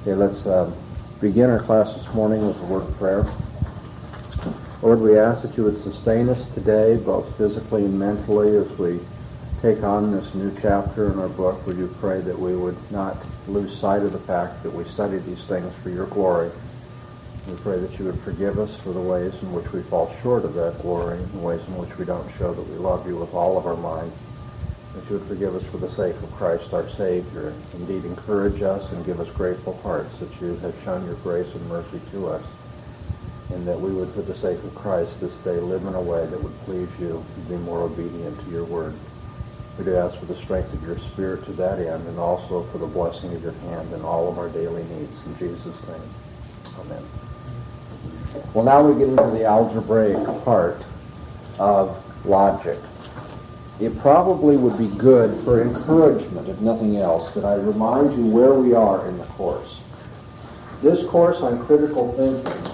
Okay, let's begin our class this morning with a word of prayer. Lord, we ask that you would sustain us today, both physically and mentally, as we take on this new chapter in our book. Would you pray that we would not lose sight of the fact that we study these things for your glory. We pray that you would forgive us for the ways in which we fall short of that glory, and the ways in which we don't show that we love you with all of our mind. That you would forgive us for the sake of Christ our Savior, and indeed encourage us and give us grateful hearts that you have shown your grace and mercy to us, and that we would, for the sake of Christ, this day live in a way that would please you and be more obedient to your word. We do ask for the strength of your Spirit to that end, and also for the blessing of your hand in all of our daily needs. In Jesus' name, amen. Well, now we get into the algebraic part of logic. It probably would be good for encouragement, if nothing else, that I remind you where we are in the course. This course on critical thinking,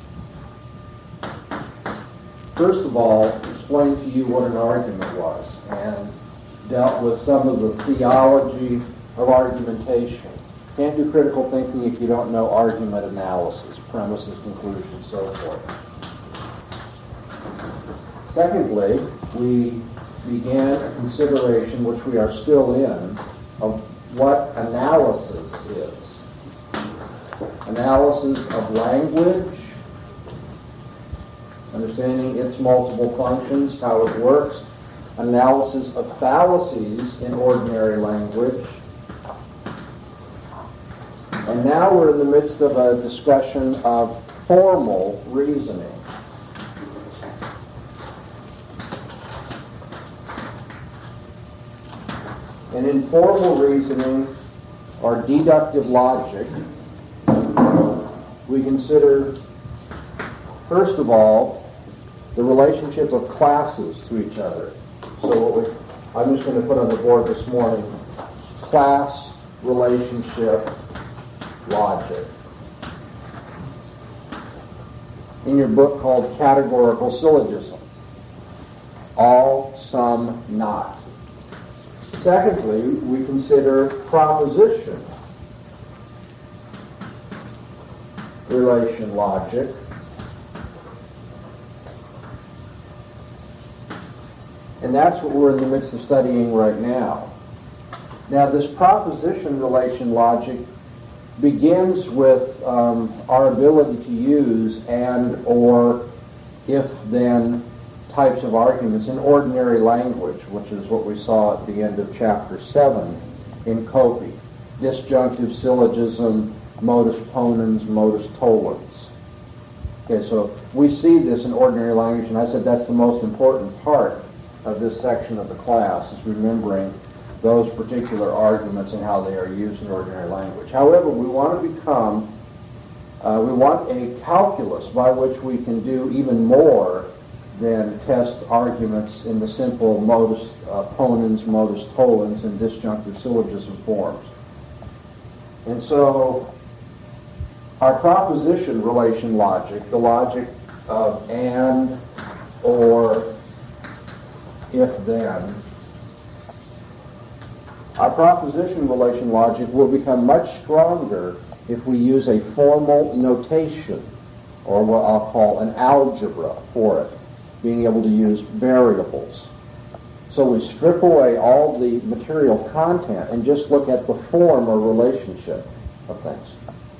first of all, explained to you what an argument was and dealt with some of the theology of argumentation. Can't do critical thinking if you don't know argument analysis, premises, conclusions, so forth. Secondly, we began a consideration, which we are still in, of what analysis is. Analysis of language, understanding its multiple functions, how it works, analysis of fallacies in ordinary language. And now we're in the midst of a discussion of formal reasoning. And in formal reasoning, or deductive logic, we consider, first of all, the relationship of classes to each other. So I'm just going to put on the board this morning, class relationship logic. In your book called Categorical Syllogism, all, some, not. Secondly, we consider proposition relation logic. And that's what we're in the midst of studying right now. Now, this proposition relation logic begins with our ability to use and or if-then types of arguments in ordinary language, which is what we saw at the end of chapter 7 in Copy. Disjunctive syllogism, modus ponens, modus tollens. Okay, so we see this in ordinary language, and I said that's the most important part of this section of the class, is remembering those particular arguments and how they are used in ordinary language. However, we want to we want a calculus by which we can do even more than test arguments in the simple modus ponens, modus tollens, and disjunctive syllogism forms. And so our proposition relation logic, the logic of and, or, if then, our proposition relation logic will become much stronger if we use a formal notation, or what I'll call an algebra for it, being able to use variables. So we strip away all the material content and just look at the form or relationship of things.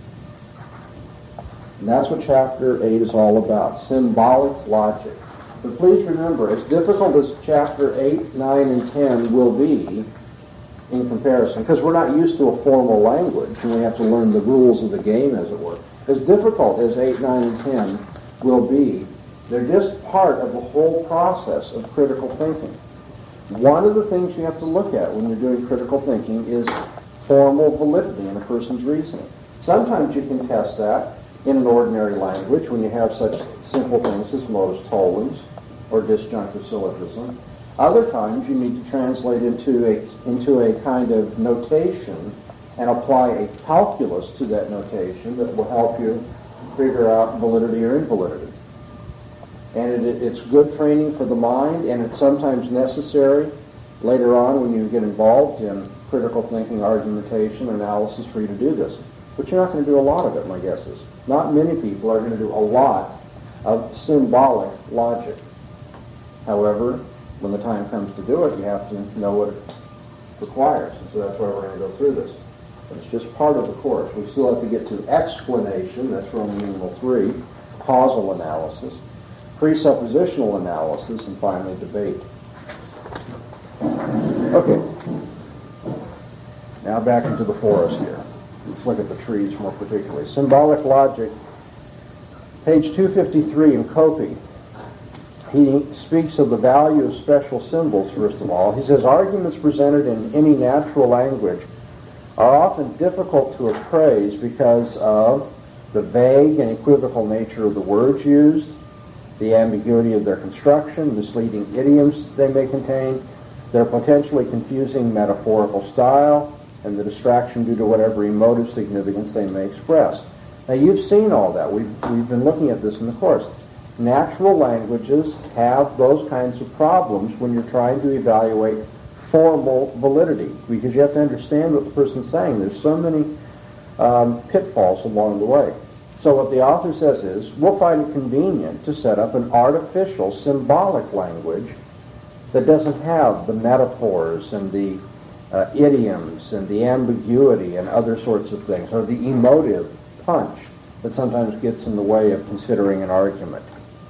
And that's what chapter 8 is all about, symbolic logic. But please remember, as difficult as chapter 8, 9, and 10 will be in comparison, because we're not used to a formal language and we have to learn the rules of the game, as it were. As difficult as 8, 9, and 10 will be, they're just part of the whole process of critical thinking. One of the things you have to look at when you're doing critical thinking is formal validity in a person's reasoning. Sometimes you can test that in an ordinary language when you have such simple things as modus tollens or disjunctive syllogism. Other times you need to translate into a kind of notation and apply a calculus to that notation that will help you figure out validity or invalidity. And it's good training for the mind, and it's sometimes necessary later on when you get involved in critical thinking, argumentation, analysis for you to do this. but you're not going to do a lot of it, my guess is. Not many people are going to do a lot of symbolic logic. However, when the time comes to do it, you have to know what it requires. And so that's why we're going to go through this. But it's just part of the course. We still have to get to explanation, that's Roman numeral 3, causal analysis, presuppositional analysis, and finally debate. Okay. Now back into the forest here. Let's look at the trees more particularly. Symbolic logic, page 253 in Copy. He speaks of the value of special symbols, first of all. He says, arguments presented in any natural language are often difficult to appraise because of the vague and equivocal nature of the words used, the ambiguity of their construction, misleading idioms they may contain, their potentially confusing metaphorical style, and the distraction due to whatever emotive significance they may express. Now, you've seen all that. We've been looking at this in the course. Natural languages have those kinds of problems when you're trying to evaluate formal validity, because you have to understand what the person's saying. There's so many pitfalls along the way. So what the author says is, we'll find it convenient to set up an artificial symbolic language that doesn't have the metaphors and the idioms and the ambiguity and other sorts of things, or the emotive punch that sometimes gets in the way of considering an argument.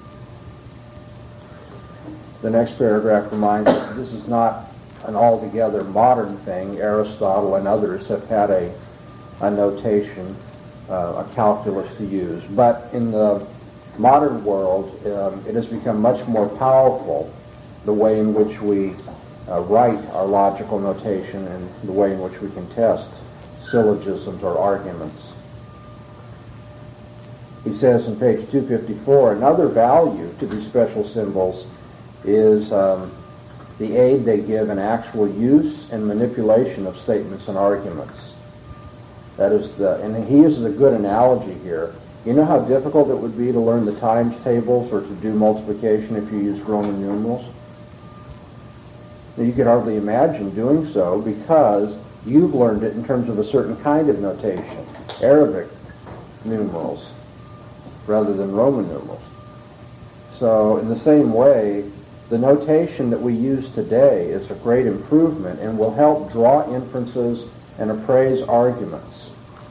The next paragraph reminds us that this is not an altogether modern thing. Aristotle and others have had a notation, a calculus to use. But in the modern world, it has become much more powerful, the way in which we write our logical notation and the way in which we can test syllogisms or arguments. He says in page 254, another value to these special symbols is the aid they give in actual use and manipulation of statements and arguments. That is and he uses a good analogy here. You know how difficult it would be to learn the times tables or to do multiplication if you use Roman numerals? You could hardly imagine doing so because you've learned it in terms of a certain kind of notation, Arabic numerals, rather than Roman numerals. So in the same way, the notation that we use today is a great improvement and will help draw inferences and appraise arguments.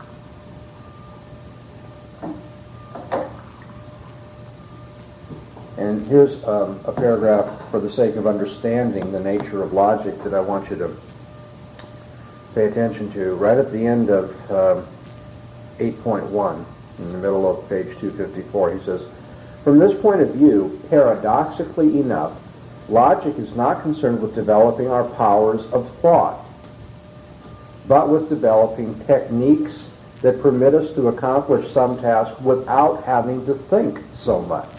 And here's a paragraph for the sake of understanding the nature of logic that I want you to pay attention to. Right at the end of 8.1, in the middle of page 254, he says, from this point of view, paradoxically enough, logic is not concerned with developing our powers of thought, but with developing techniques that permit us to accomplish some task without having to think so much.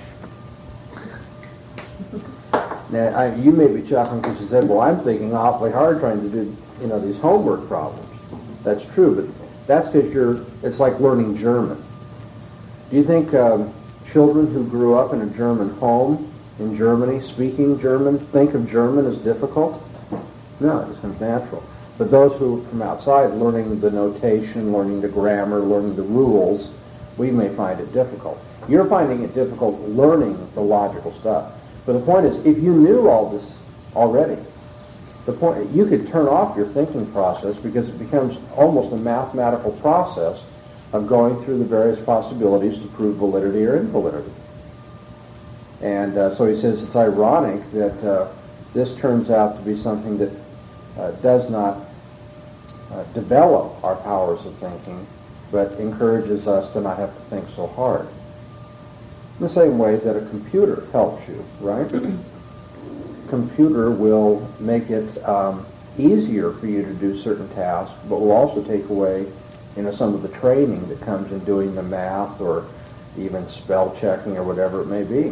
Now, you may be chuckling because you said, well, I'm thinking awfully hard trying to do, these homework problems. That's true, but that's because it's like learning German. Do you think children who grew up in a German home in Germany, speaking German, think of German as difficult? No, it comes natural. But those who from outside, learning the notation, learning the grammar, learning the rules, we may find it difficult. You're finding it difficult learning the logical stuff. But the point is, if you knew all this already, you could turn off your thinking process because it becomes almost a mathematical process of going through the various possibilities to prove validity or invalidity. And so he says it's ironic that this turns out to be something that does not develop our powers of thinking, but encourages us to not have to think so hard. In the same way that a computer helps you, right? Computer will make it easier for you to do certain tasks, but will also take away, some of the training that comes in doing the math or even spell checking or whatever it may be.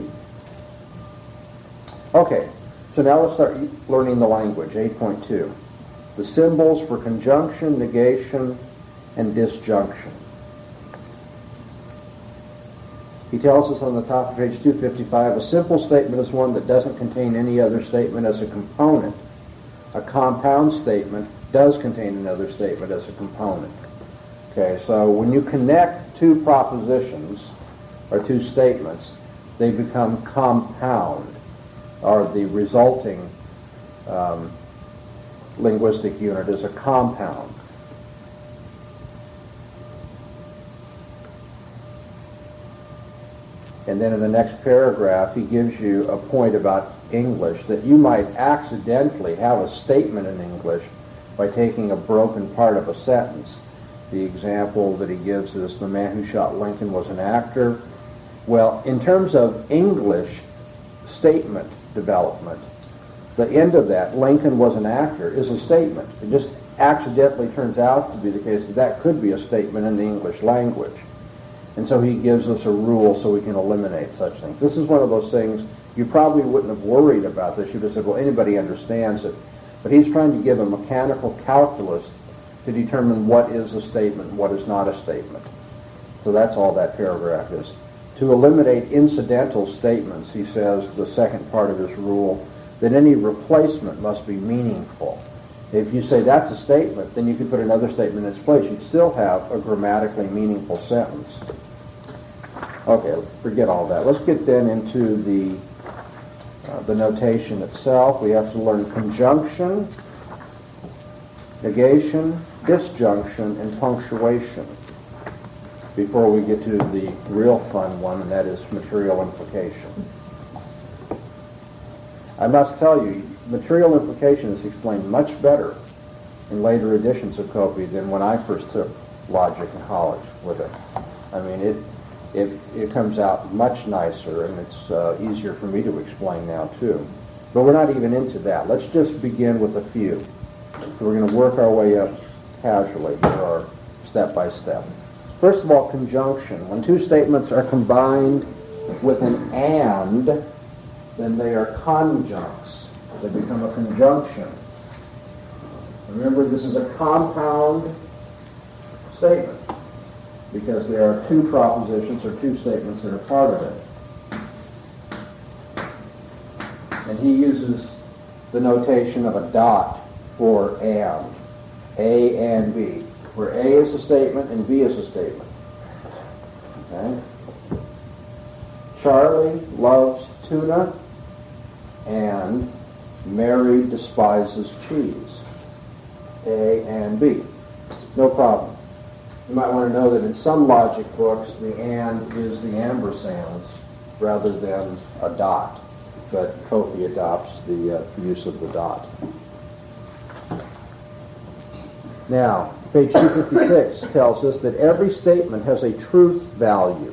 Okay, so now let's start learning the language, 8.2. The symbols for conjunction, negation, and disjunction. He tells us on the top of page 255, a simple statement is one that doesn't contain any other statement as a component. A compound statement does contain another statement as a component. Okay, so when you connect two propositions or two statements, they become compound, or the resulting linguistic unit is a compound. And then in the next paragraph, he gives you a point about English, that you might accidentally have a statement in English by taking a broken part of a sentence. The example that he gives is the man who shot Lincoln was an actor. Well, in terms of English statement development, the end of that, Lincoln was an actor, is a statement. It just accidentally turns out to be the case that that could be a statement in the English language. And so he gives us a rule so we can eliminate such things. This is one of those things you probably wouldn't have worried about this. You'd have said, well, anybody understands it. But he's trying to give a mechanical calculus to determine what is a statement and what is not a statement. So that's all that paragraph is. To eliminate incidental statements, he says, the second part of his rule, that any replacement must be meaningful. If you say that's a statement, then you could put another statement in its place. You'd still have a grammatically meaningful sentence. Okay, forget all that. Let's get then into the notation itself. We have to learn conjunction, negation, disjunction, and punctuation before we get to the real fun one, and that is material implication. I must tell you, material implication is explained much better in later editions of Copy than when I first took logic in college with it. I mean, it comes out much nicer, and it's easier for me to explain now, too. But we're not even into that. Let's just begin with a few. We're going to work our way up casually here, or step by step. First of all, conjunction. When two statements are combined with an and, then they are conjuncts. They become a conjunction. Remember, this is a compound statement because there are two propositions or two statements that are part of it. And he uses the notation of a dot for and, A and B, where A is a statement and B is a statement. Okay? Charlie loves tuna and Mary despises cheese. A and B. No problem. You might want to know that in some logic books, the and is the ampersands rather than a dot. But Copy adopts the use of the dot. Now, page 256 tells us that every statement has a truth value.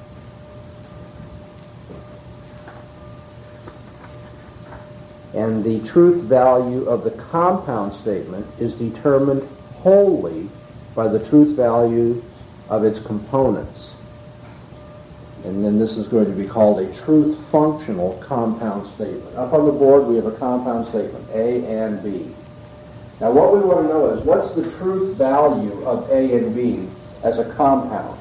And the truth value of the compound statement is determined wholly by the truth value of its components. And then this is going to be called a truth functional compound statement. Up on the board we have a compound statement, A and B. Now what we want to know is, what's the truth value of A and B as a compound?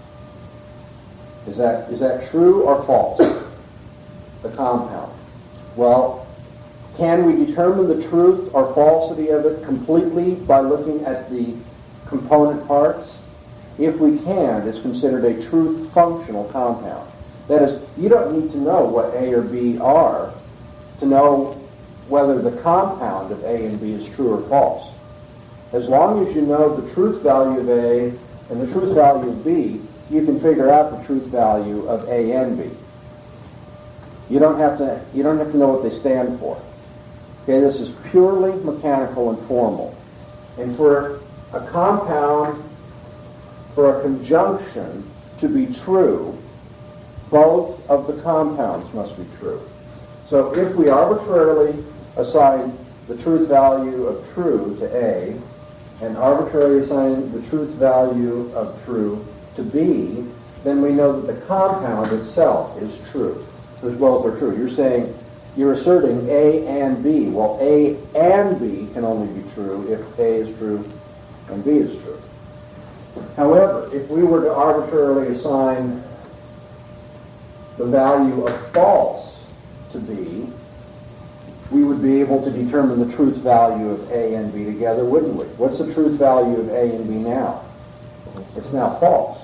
Is that true or false? The compound. Well, can we determine the truth or falsity of it completely by looking at the component parts? If we can, it's considered a truth functional compound. That is, you don't need to know what A or B are to know whether the compound of A and B is true or false. As long as you know the truth value of A and the truth value of B, you can figure out the truth value of A and B. You don't have to know what they stand for. Okay, this is purely mechanical and formal. And for a compound, for a conjunction to be true, both of the compounds must be true. So if we arbitrarily assign the truth value of true to A and arbitrarily assign the truth value of true to B, then we know that the compound itself is true. So both are true. You're asserting A and B. Well, A and B can only be true if A is true and B is true. However, if we were to arbitrarily assign the value of false to B, we would be able to determine the truth value of A and B together, wouldn't we? What's the truth value of A and B now? It's now false.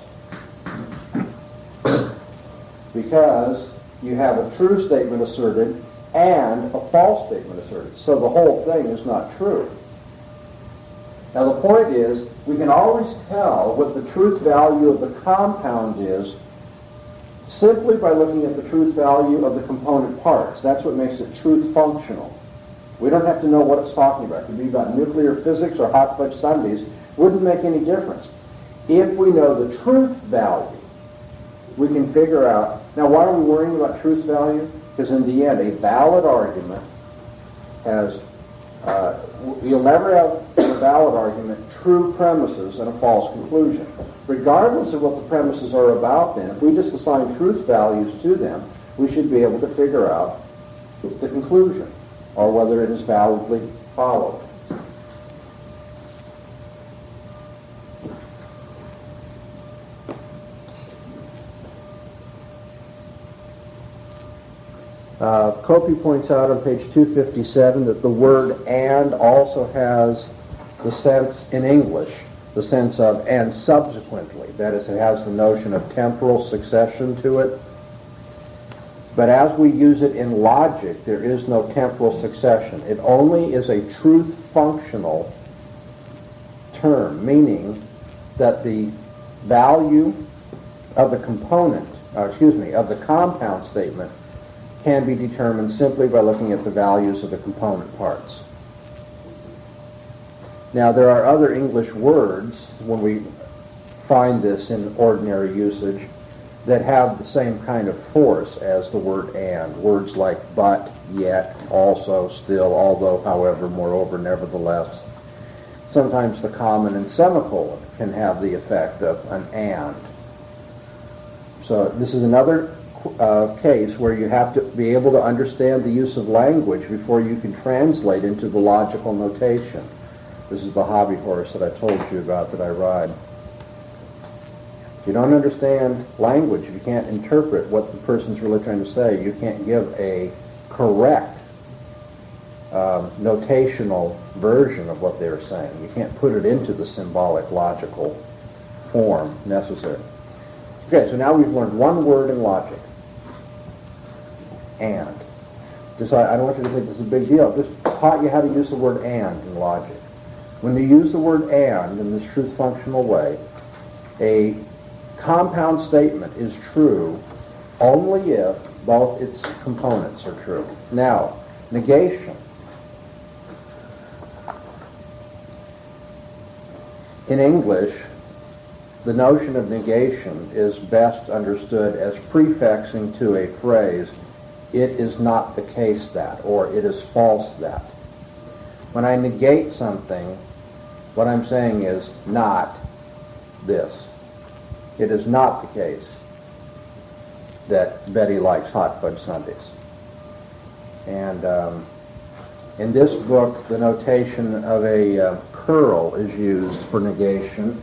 Because you have a true statement asserted and a false statement asserted. So the whole thing is not true. Now the point is, we can always tell what the truth value of the compound is simply by looking at the truth value of the component parts. That's what makes it truth functional. We don't have to know what it's talking about. It could be about nuclear physics or hot fudge sundaes. Wouldn't make any difference. If we know the truth value, we can figure out. Now, why are we worrying about truth value? Because in the end, a valid argument has, you'll never have a valid argument true premises and a false conclusion. Regardless of what the premises are about then, if we just assign truth values to them, we should be able to figure out the conclusion, or whether it is validly followed. Copey points out on page 257 that the word "and" also has the sense in English, the sense of "and subsequently." That is, it has the notion of temporal succession to it. But as we use it in logic, there is no temporal succession. It only is a truth-functional term, meaning that the value of the component, of the compound statement can be determined simply by looking at the values of the component parts. Now, there are other English words, when we find this in ordinary usage, that have the same kind of force as the word "and." Words like "but," "yet," "also," "still," "although," "however," "moreover," "nevertheless." Sometimes the comma and semicolon can have the effect of an "and." So this is another case where you have to be able to understand the use of language before you can translate into the logical notation. This is the hobby horse that I told you about that I ride. If you don't understand language, if you can't interpret what the person's really trying to say, you can't give a correct notational version of what they're saying. You can't put it into the symbolic, logical form necessary. Okay, so now we've learned one word in logic. "And." I don't want you to think this is a big deal. Just taught you how to use the word "and" in logic. When you use the word "and" in this truth-functional way, a compound statement is true only if both its components are true. Now, negation. In English, the notion of negation is best understood as prefixing to a phrase, "it is not the case that," or "it is false that." When I negate something, what I'm saying is not this. It is not the case that Betty likes hot fudge sundaes. And in this book, the notation of a curl is used for negation.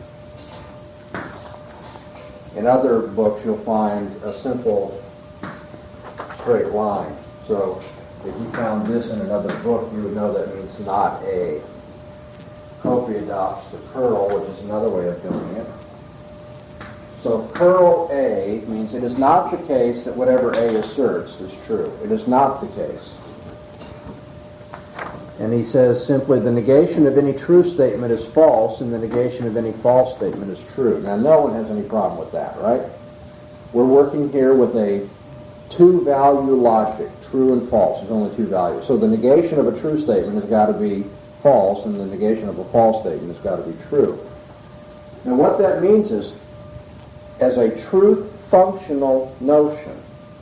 In other books, you'll find a simple straight line. So if you found this in another book, you would know that means "not a." Copey adopts the curl, which is another way of doing it. So curl A means it is not the case that whatever A asserts is true. It is not the case. And he says simply, the negation of any true statement is false, and the negation of any false statement is true. Now, no one has any problem with that, right? We're working here with a two-value logic, true and false. There's only two values. So the negation of a true statement has got to be false, and the negation of a false statement has got to be true. Now, what that means is, as a truth-functional notion,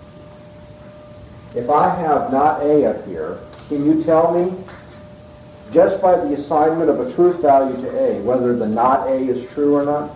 if I have "not A" up here, can you tell me, just by the assignment of a truth value to A, whether the "not A" is true or not?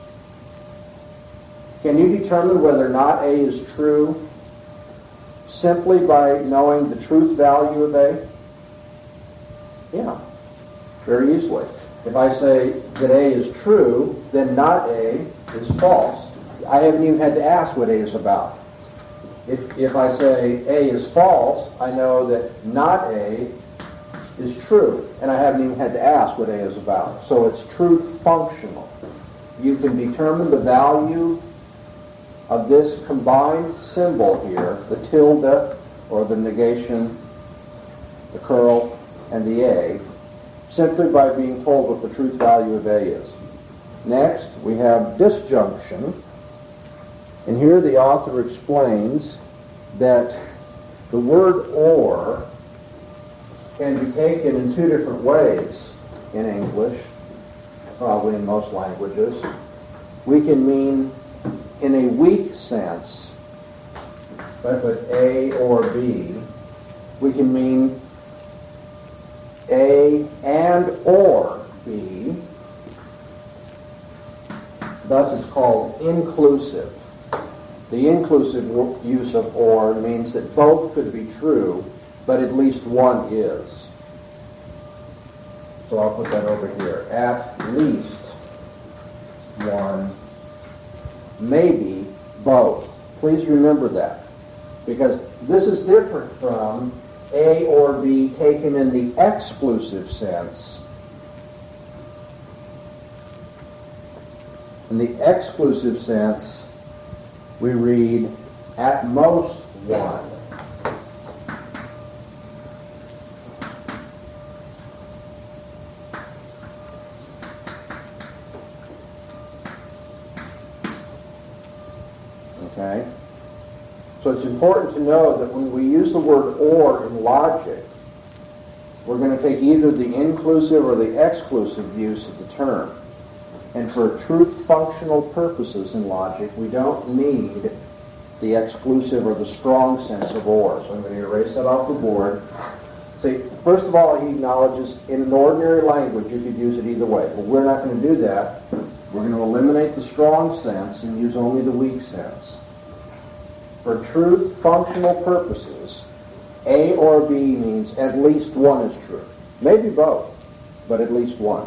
Can you determine whether "not A" is true simply by knowing the truth value of A? Yeah, very easily. If I say that A is true, then "not A" is false. I haven't even had to ask what A is about. If I say A is false, I know that "not A" is true, and I haven't even had to ask what A is about. So it's truth functional. you can determine the value of this combined symbol here, the tilde or the negation, the curl, and the A, simply by being told what the truth value of A is. Next, we have disjunction, and here the author explains that the word or can be taken in two different ways in English, probably in most languages. We can mean in a weak sense, if I put A or B, we can mean A and or B. Thus it's called inclusive. The inclusive use of or means that both could be true, but at least one is. So I'll put that over here. At least one, maybe both. Please remember that, because this is different from A or B taken in the exclusive sense. In the exclusive sense, we read at most one. Okay? So it's important to know that when we use the word or in logic, we're going to take either the inclusive or the exclusive use of the term. And for truth functional purposes in logic, we don't need the exclusive or the strong sense of or. So I'm going to erase that off the board. See, first of all, he acknowledges in an ordinary language you could use it either way. But we're not going to do that. We're going to eliminate the strong sense and use only the weak sense. For truth functional purposes, A or B means at least one is true. Maybe both, but at least one.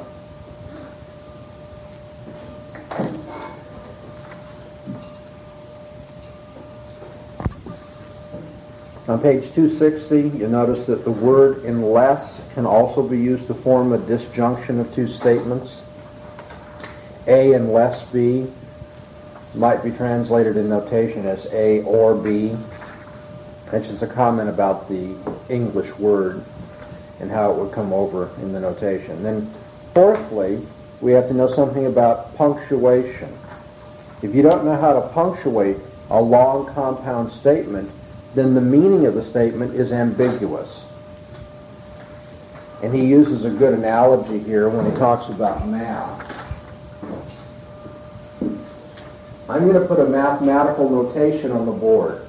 On page 260, you'll notice that the word unless can also be used to form a disjunction of two statements. A unless B might be translated in notation as A or B. That's just a comment about the English word and how it would come over in the notation. Then fourthly, we have to know something about punctuation. If you don't know how to punctuate a long compound statement, then the meaning of the statement is ambiguous. And he uses a good analogy here when he talks about math. I'm going to put a mathematical notation on the board.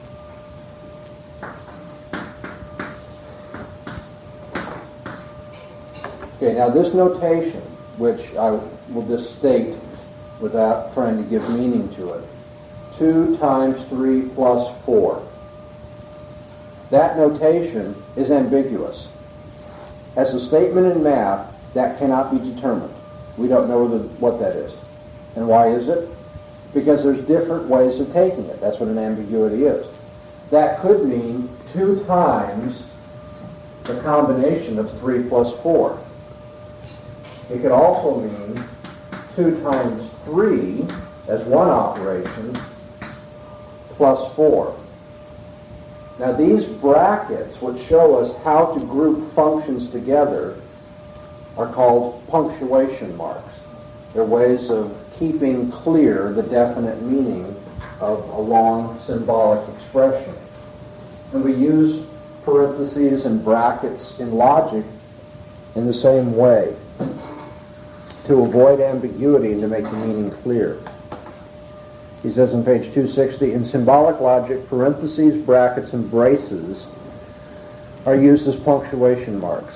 Okay, now this notation, which I will just state without trying to give meaning to it, 2 times 3 plus 4. That notation is ambiguous. As a statement in math, that cannot be determined. We don't know what that is. And why is it? Because there's different ways of taking it. That's what an ambiguity is. That could mean 2 times the combination of 3 plus 4. It could also mean 2 times 3 as one operation plus 4. Now these brackets, which show us how to group functions together, are called punctuation marks. They're ways of keeping clear the definite meaning of a long symbolic expression. And we use parentheses and brackets in logic in the same way to avoid ambiguity and to make the meaning clear. He says on page 260, in symbolic logic, parentheses, brackets, and braces are used as punctuation marks.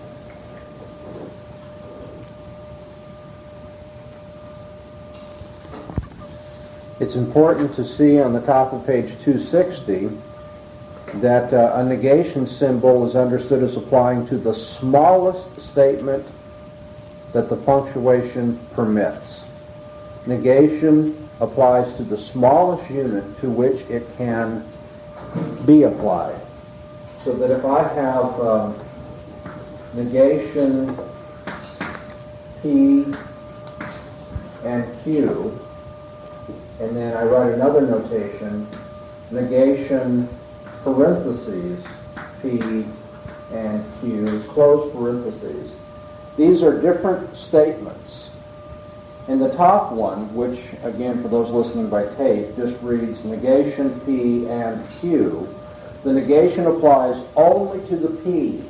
It's important to see on the top of page 260 that a negation symbol is understood as applying to the smallest statement that the punctuation permits. Negation applies to the smallest unit to which it can be applied. So that if I have negation P and Q, and then I write another notation, negation parentheses P and Q, close parentheses. These are different statements. In the top one, which, again, for those listening by tape, just reads negation P and Q, the negation applies only to the P.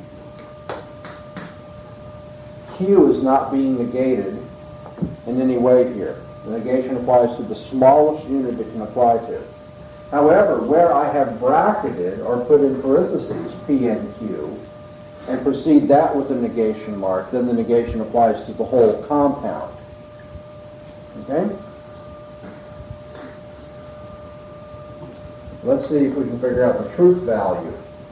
Q is not being negated in any way here. The negation applies to the smallest unit it can apply to. However, where I have bracketed or put in parentheses P and Q, and precede that with a negation mark, then the negation applies to the whole compound. Okay? Let's see if we can figure out the truth value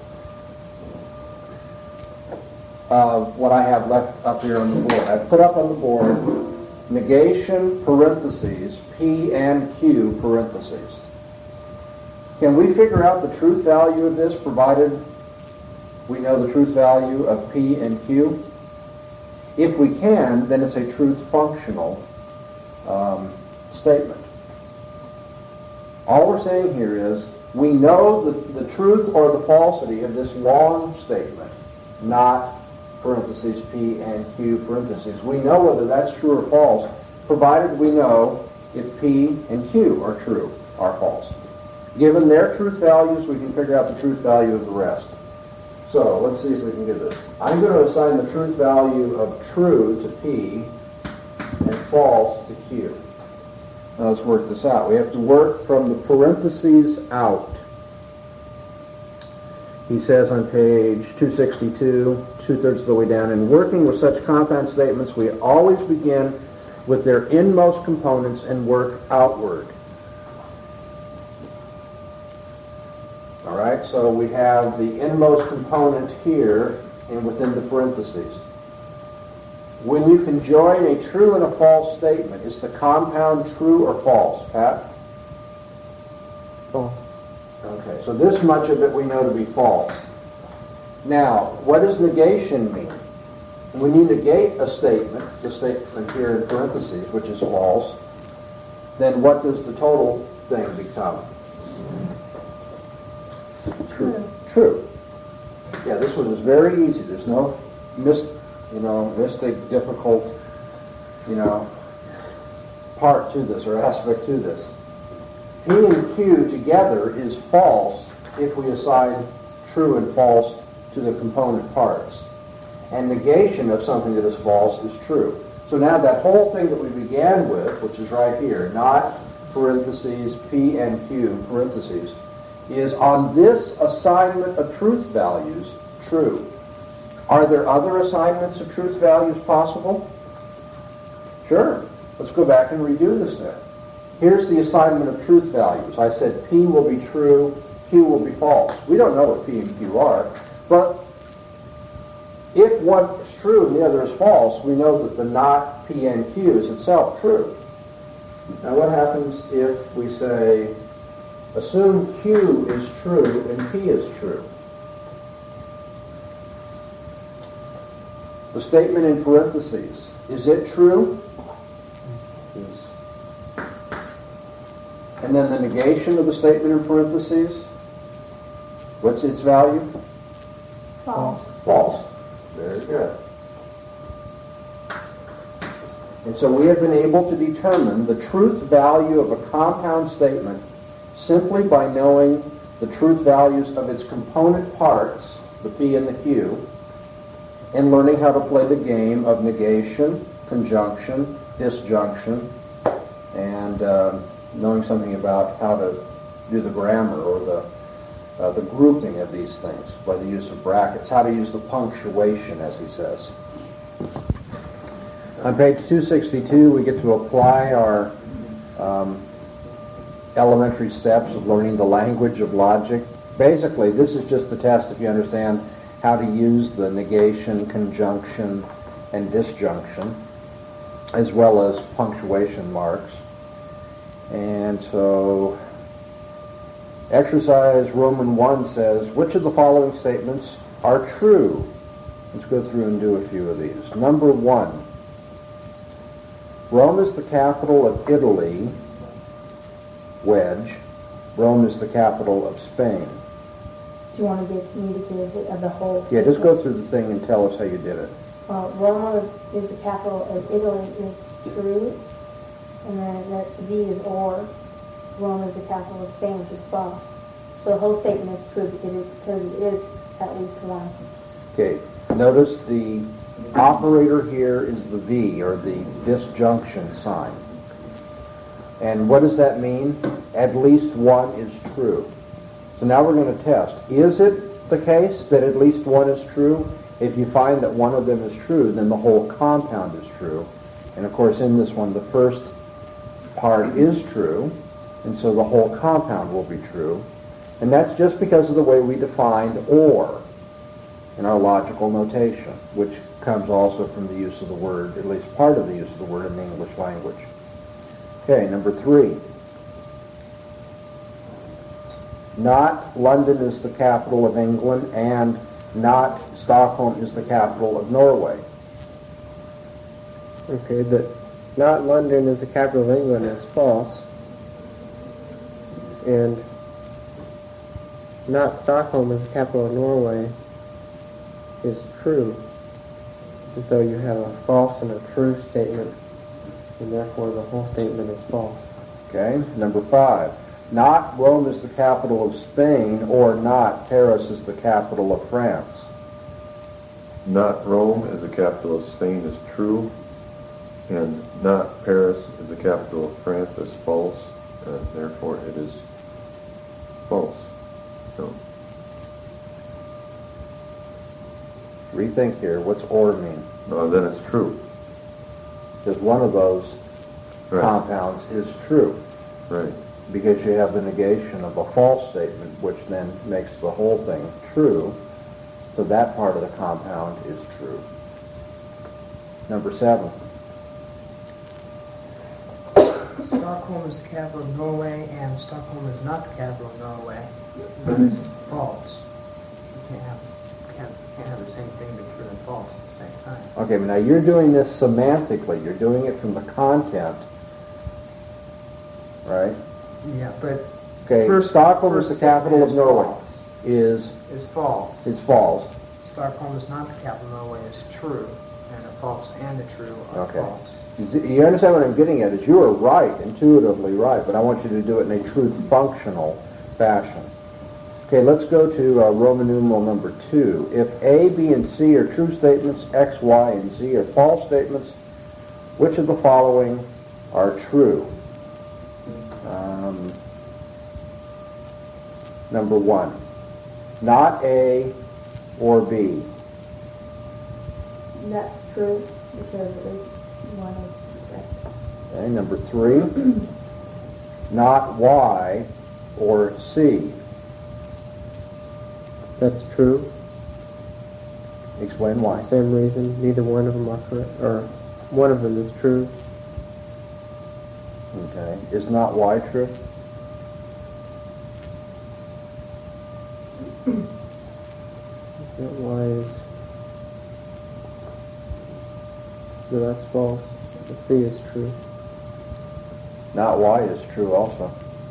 of what I have left up here on the board. I've put up on the board negation parentheses P and Q parentheses. Can we figure out the truth value of this provided we know the truth value of P and Q? If we can, then it's a truth functional statement. All we're saying here is we know the truth or the falsity of this long statement, not parentheses P and Q parentheses. We know whether that's true or false, provided we know if P and Q are true or false. Given their truth values, we can figure out the truth value of the rest. So let's see if we can do this. I'm going to assign the truth value of true to P and false to Q. Now let's work this out. We have to work from the parentheses out. He says on page 262, two-thirds of the way down, in working with such compound statements, we always begin with their inmost components and work outward. All right, so we have the inmost component here and within the parentheses. When you can join a true and a false statement, is the compound true or false, Pat? False. Okay, so this much of it we know to be false. Now, what does negation mean? When you negate a statement, the statement here in parentheses, which is false, then what does the total thing become? True. Yeah, this one is very easy. There's no mystic, difficult, part to this or aspect to this. P and Q together is false if we assign true and false to the component parts. And negation of something that is false is true. So now that whole thing that we began with, which is right here, not parentheses, P and Q, parentheses, is on this assignment of truth values true. Are there other assignments of truth values possible? Sure. Let's go back and redo this then. Here's the assignment of truth values. I said P will be true, Q will be false. We don't know what P and Q are, but if one is true and the other is false, we know that the not P and Q is itself true. Now what happens if we say, assume Q is true and P is true? The statement in parentheses, is it true? Yes. And then the negation of the statement in parentheses, what's its value? False. False. Very good. And so we have been able to determine the truth value of a compound statement simply by knowing the truth values of its component parts, the P and the Q, and learning how to play the game of negation, conjunction, disjunction, and knowing something about how to do the grammar or the grouping of these things by the use of brackets, how to use the punctuation, as he says. On page 262, we get to apply our elementary steps of learning the language of logic. Basically, this is just the test if you understand how to use the negation, conjunction, and disjunction, as well as punctuation marks. And so, exercise Roman 1 says, which of the following statements are true? Let's go through and do a few of these. Number 1, Rome is the capital of Italy, wedge. Rome is the capital of Spain. Do you want to give me to give it of the whole? Yeah, just go through the thing and tell us how you did it. Rome is the capital of Italy is true, and then that V is or. Rome is the capital of Spain, which is false. So the whole statement is true because it is at least one. Okay, notice the operator here is the V, or the disjunction sign. And what does that mean? At least one is true. So now we're going to test. Is it the case that at least one is true? If you find that one of them is true, then the whole compound is true. And of course, in this one, the first part is true, and so the whole compound will be true. And that's just because of the way we defined or in our logical notation, which comes also from the use of the word, at least part of the use of the word in the English language. Okay, number 3. Not London is the capital of England, and not Stockholm is the capital of Norway. Okay, that not London is the capital of England is false, and not Stockholm is the capital of Norway is true. And so you have a false and a true statement, and therefore the whole statement is false. Okay, number 5. Not Rome is the capital of Spain, or not Paris is the capital of France. Not Rome as the capital of Spain is true, and not Paris as the capital of France is false, and therefore it is false. So, Rethink here. What's or mean? then it's true. Because one of those Right. compounds is true, Right. because you have the negation of a false statement, which then makes the whole thing true. So that part of the compound is true. Number 7. Stockholm is the capital of Norway, and Stockholm is not the capital of Norway. That is false. You can't have the same thing be true and false at the same time. Okay, but now you're doing this semantically. You're doing it from the content, right? Yeah, but Okay, Stockholm is the capital of Norway. False. Is False. false. Stockholm is not the capital of Norway is true, and a false and a true are Okay. false. You understand what I'm getting at? Is you are right, intuitively right, but I want you to do it in a truth-functional fashion. Okay, let's go to Roman numeral number 2. If A, B, and C are true statements, X, Y, and Z are false statements, which of the following are true? Number 1, not A or B. That's true because at least one is correct. Okay, number 3, not Y or C. That's true. Explain For why. the same reason, neither one of them are correct, or one of them is true. Okay, is not Y true? That Y is... No, that's false. The C is true. Not Y is true also.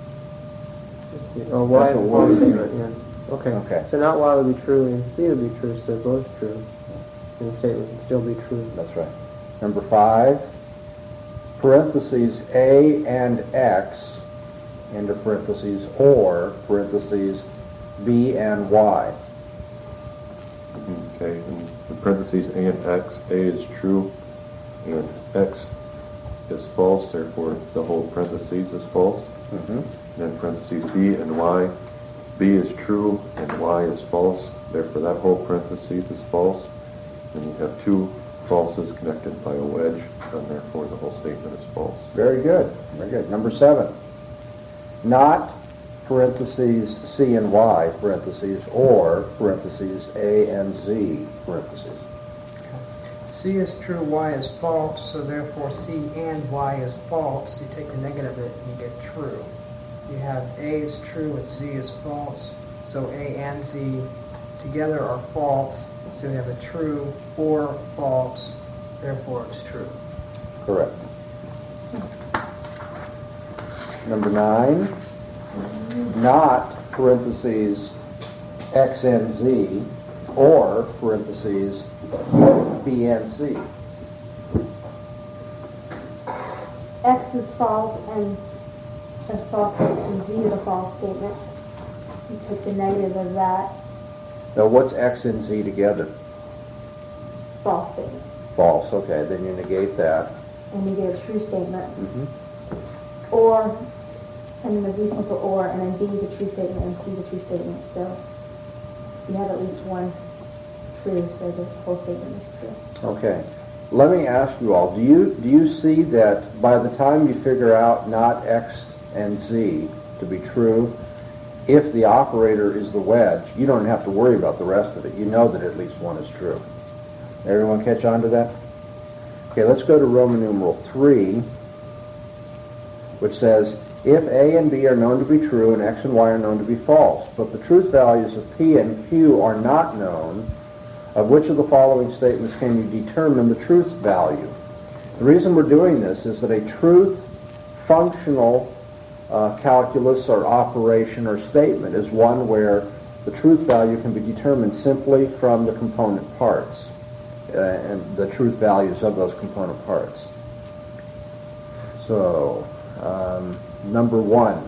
Oh, Y That's is a false word. statement, yeah. Okay. Okay. So not Y would be true and C would be true, so they're both true. And the statement would still be true. That's right. Number 5, parentheses A and X, into parentheses, or parentheses B and Y. Okay, in the parentheses A and X, A is true, and X is false, therefore the whole parentheses is false. Mm-hmm. Then parentheses B and Y, B is true and Y is false, therefore that whole parentheses is false. And you have two falses connected by a wedge, and therefore the whole statement is false. Very good. Very good. Number 7, not parentheses C and Y, parentheses, or parentheses A and Z, parentheses. C is true, Y is false, so therefore C and Y is false. You take the negative of it and you get true. You have A is true and Z is false, so A and Z together are false, so you have a true or false, therefore it's true. Correct. Number 9, not parentheses x and z, or parentheses b and c. X is false and a false statement, and Z is a false statement. You take the negative of that, Now what's x and z together? false statement, False, okay, then you negate that. and you get a true statement. Mhm. Or, and the reason for or, and then B the true statement, and C the true statement. So you have at least one true, so the whole statement is true. Okay. Let me ask you all, do you see that by the time you figure out not x and z to be true, if the operator is the wedge, you don't have to worry about the rest of it. You know that at least one is true. Everyone catch on to that? Okay, let's go to Roman numeral 3, which says, if A and B are known to be true and X and Y are known to be false, but the truth values of P and Q are not known, of which of the following statements can you determine the truth value? The reason we're doing this is that a truth functional calculus or operation or statement is one where the truth value can be determined simply from the component parts and the truth values of those component parts. So, number 1,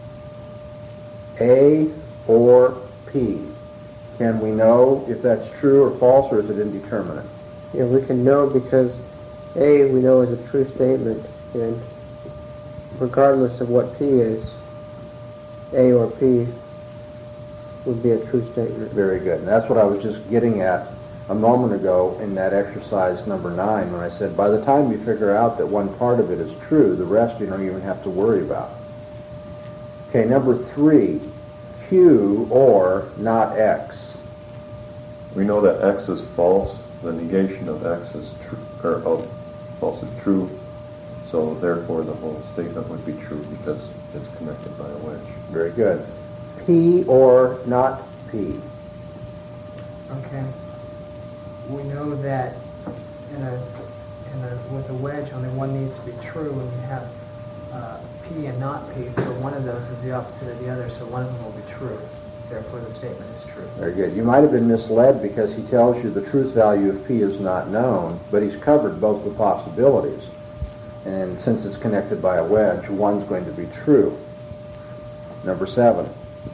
A or P. Can we know if that's true or false, or is it indeterminate? Yeah, we can know because A we know is a true statement, and regardless of what P is, A or P would be a true statement. Very good. And that's what I was just getting at a moment ago in that exercise number 9 when I said by the time you figure out that one part of it is true, the rest you don't even have to worry about. Okay, number 3, Q or not X. We know that x is false. The negation of x is true, or of false is true. So therefore, the whole statement would be true because it's connected by a wedge. Very good. P or not P. Okay. We know that with a wedge, only one needs to be true, and you have P and not P, so one of those is the opposite of the other, so one of them will be true. Therefore, the statement is true. Very good. You might have been misled because he tells you the truth value of P is not known, but he's covered both the possibilities. And since it's connected by a wedge, one's going to be true. Number 7.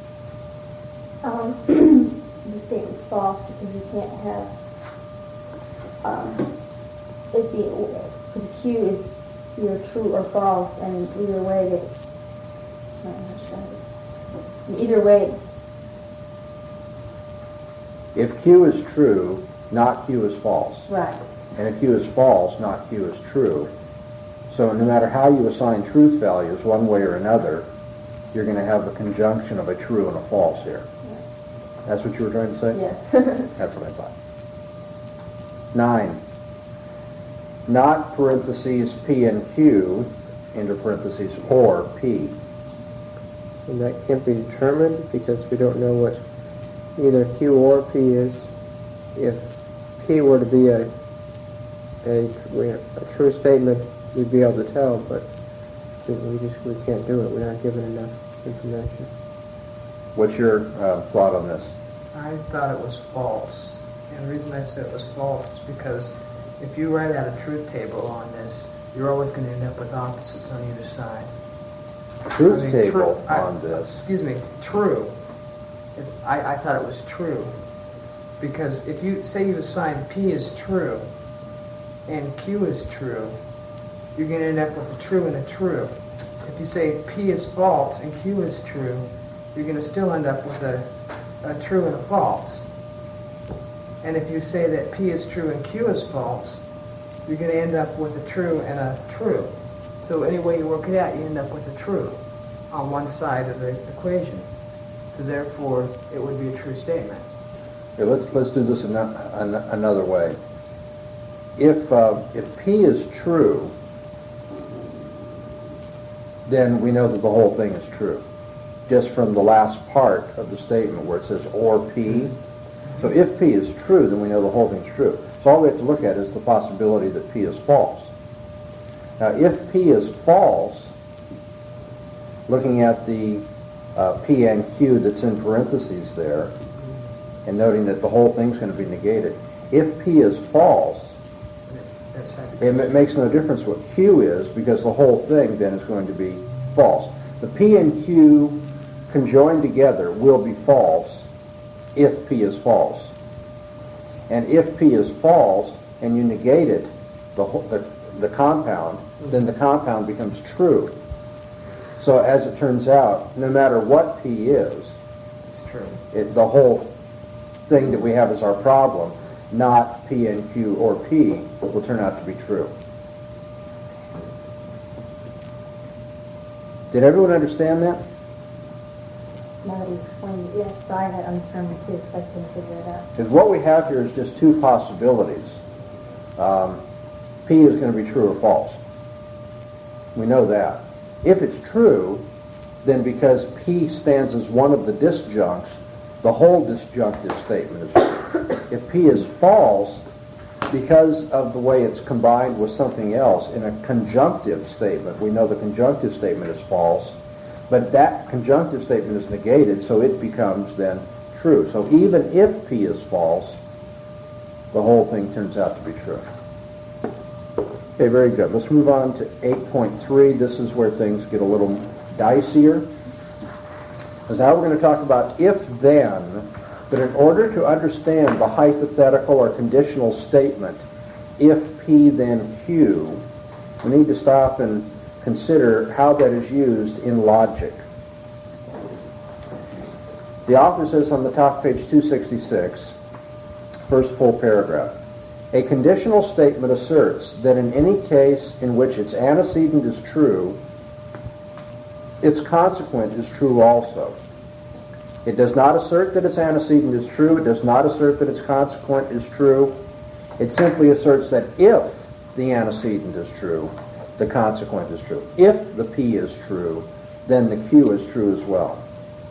The statement's false because you can't have because Q is either true or false, and either way If Q is true, not Q is false. right. And if Q is false, not Q is true. So no matter how you assign truth values, one way or another, you're going to have the conjunction of a true and a false here. That's what you were trying to say? Yes. That's what I thought. 9. Not parentheses P and Q, into parentheses, or P. And that can't be determined because we don't know what either Q or P is. If P were to be a true statement, we'd be able to tell, but we can't do it. We're not given enough information. What's your thought on this? I thought it was false. And the reason I said it was false is because if you write out a truth table on this, you're always going to end up with opposites on either side. Truth table on this. Excuse me, true. I thought it was true. Because if you say you assign P as true and Q is true, you're going to end up with a true and a true. If you say P is false and Q is true, you're going to still end up with a true and a false. And if you say that P is true and Q is false, you're going to end up with a true and a true. So any way you work it out, you end up with a true on one side of the equation. So therefore, it would be a true statement. Okay, let's do this another way. If P is true, then we know that the whole thing is true, just from the last part of the statement where it says or P. So if P is true, then we know the whole thing's true. So all we have to look at is the possibility that P is false. Now, if P is false, looking at the P and Q that's in parentheses there, and noting that the whole thing's going to be negated. If P is false, it makes no difference what Q is, because the whole thing then is going to be false. The P and Q conjoined together will be false if P is false. And if P is false and you negate it, the compound, then the compound becomes true. So as it turns out, no matter what P is, It's true. the whole thing that we have as our problem, not P and Q or P, will turn out to be true. Did everyone understand that? Now that you explained it, yes, but I had undetermined too, because I couldn't figure it out. Because what we have here is just two possibilities. P is going to be true or false. We know that. If it's true, then because P stands as one of the disjuncts, the whole disjunctive statement is true. If P is false, because of the way it's combined with something else in a conjunctive statement, we know the conjunctive statement is false, but that conjunctive statement is negated, so it becomes then true. So even if P is false, the whole thing turns out to be true. Okay, very good. Let's move on to 8.3. This is where things get a little dicier. Because now we're going to talk about if-then, but in order to understand the hypothetical or conditional statement, if P then Q, we need to stop and consider how that is used in logic. The author says on the top of page 266, first full paragraph, a conditional statement asserts that in any case in which its antecedent is true, its consequent is true also. It does not assert that its antecedent is true. It does not assert that its consequent is true. It simply asserts that if the antecedent is true, the consequent is true. If the P is true, then the Q is true as well.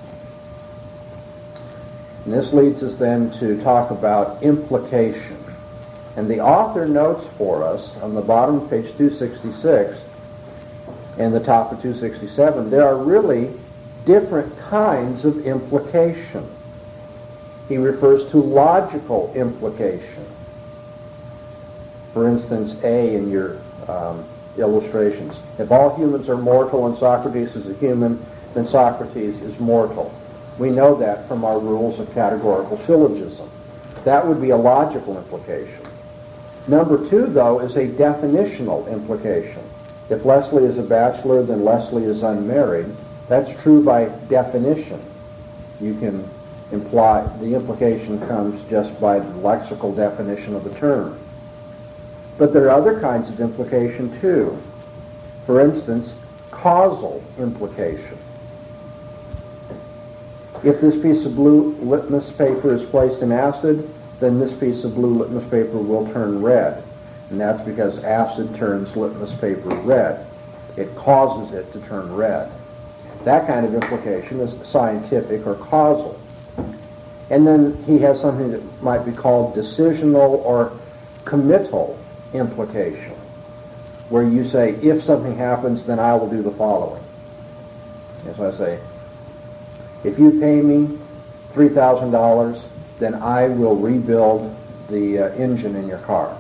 And this leads us then to talk about implication. And the author notes for us on the bottom of page 266 and the top of 267, there are really different kinds of implication. He refers to logical implication. For instance, A in your illustrations. If all humans are mortal and Socrates is a human, then Socrates is mortal. We know that from our rules of categorical syllogism. That would be a logical implication. Number two, though, is a definitional implication. If Leslie is a bachelor, then Leslie is unmarried. That's true by definition. You can imply, the implication comes just by the lexical definition of the term. But there are other kinds of implication too. For instance, causal implication. If this piece of blue litmus paper is placed in acid, then this piece of blue litmus paper will turn red. And that's because acid turns litmus paper red. It causes it to turn red. That kind of implication is scientific or causal. And then he has something that might be called decisional or committal implication, where you say, if something happens, then I will do the following. And so I say, if you pay me $3,000, then I will rebuild the engine in your car.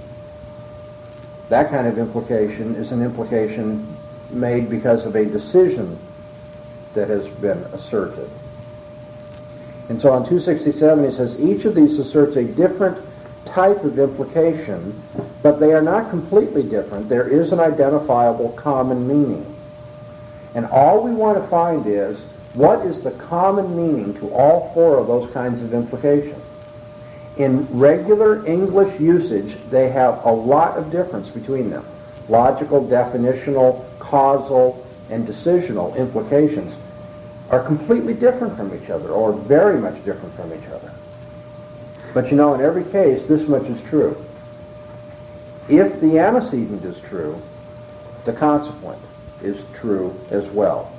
That kind of implication is an implication made because of a decision that has been asserted. And so on 267 he says, each of these asserts a different type of implication, but they are not completely different. There is an identifiable common meaning. And all we want to find is, what is the common meaning to all four of those kinds of implications? In regular English usage, they have a lot of difference between them. Logical, definitional, causal, and decisional implications are completely different from each other, or very much different from each other. But you know, in every case, this much is true. If the antecedent is true, the consequent is true as well.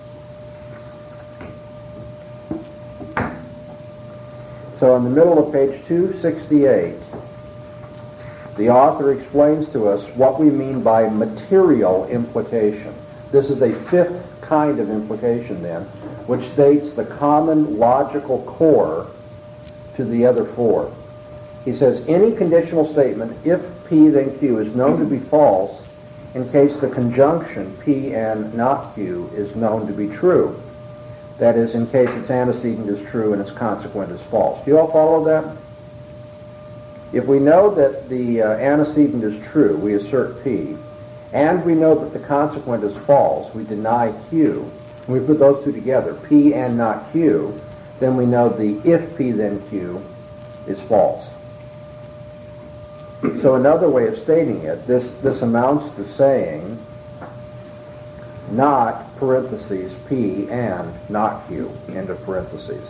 So in the middle of page 268, the author explains to us what we mean by material implication. This is a fifth kind of implication then, which states the common logical core to the other four. He says, any conditional statement, if P then Q, is known to be false in case the conjunction P and not Q is known to be true. That is, in case its antecedent is true and its consequent is false. Do you all follow that? If we know that the antecedent is true, we assert P, and we know that the consequent is false, we deny Q. When we put those two together, P and not Q, then we know the if P then Q is false. So another way of stating it, this amounts to saying not parentheses P and not Q, end of parentheses.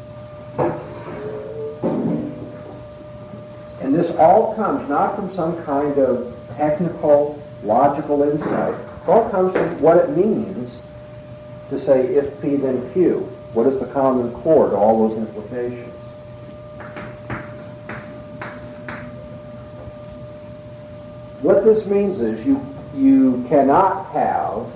And this all comes not from some kind of technical, logical insight. It all comes from what it means to say if P then Q. What is the common core to all those implications? What this means is you cannot have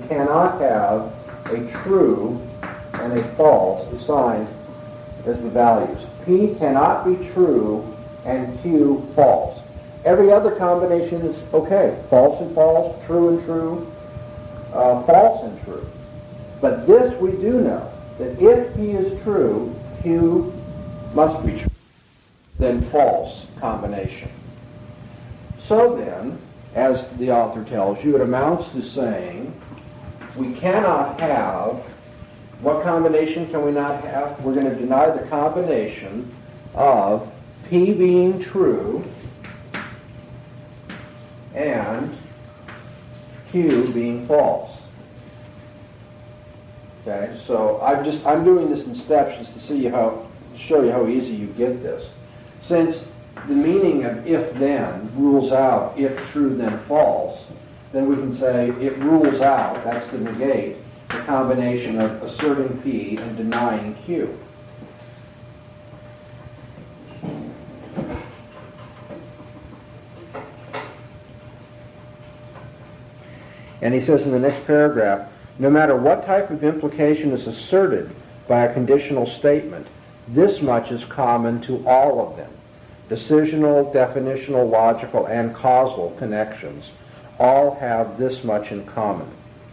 a true and a false assigned as the values. P cannot be true and Q false. Every other combination is okay. False and false, true and true, false and true. But this we do know, that if P is true, Q must be true. Then false combination. So then, as the author tells you, it amounts to saying we cannot have, what combination can we not have? We're going to deny the combination of P being true and Q being false. Okay, so I'm doing this in steps just to show you how easy you get this. Since the meaning of if then rules out if true then false, then we can say it rules out, that's to negate, the combination of asserting P and denying Q. And he says in the next paragraph, no matter what type of implication is asserted by a conditional statement, this much is common to all of them. Decisional, definitional, logical, and causal connections all have this much in common.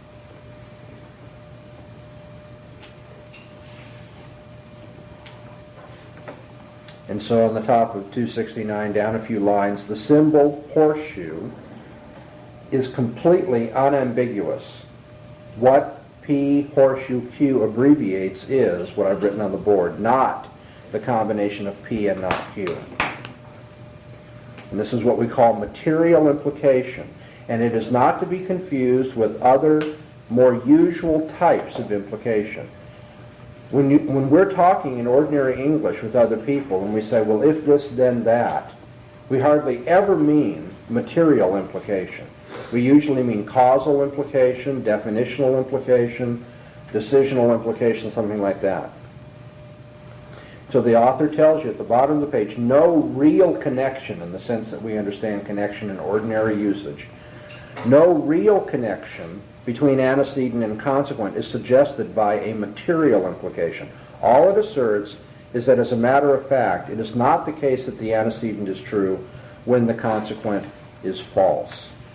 And so on the top of 269, down a few lines, the symbol horseshoe is completely unambiguous. What P horseshoe Q abbreviates is what I've written on the board, not the combination of P and not Q. And this is what we call material implication. And it is not to be confused with other more usual types of implication. When we're talking in ordinary English with other people and we say, well, if this, then that, we hardly ever mean material implication. We usually mean causal implication, definitional implication, decisional implication, something like that. So the author tells you at the bottom of the page, no real connection in the sense that we understand connection in ordinary usage. No real connection between antecedent and consequent is suggested by a material implication. All it asserts is that as a matter of fact, it is not the case that the antecedent is true when the consequent is false.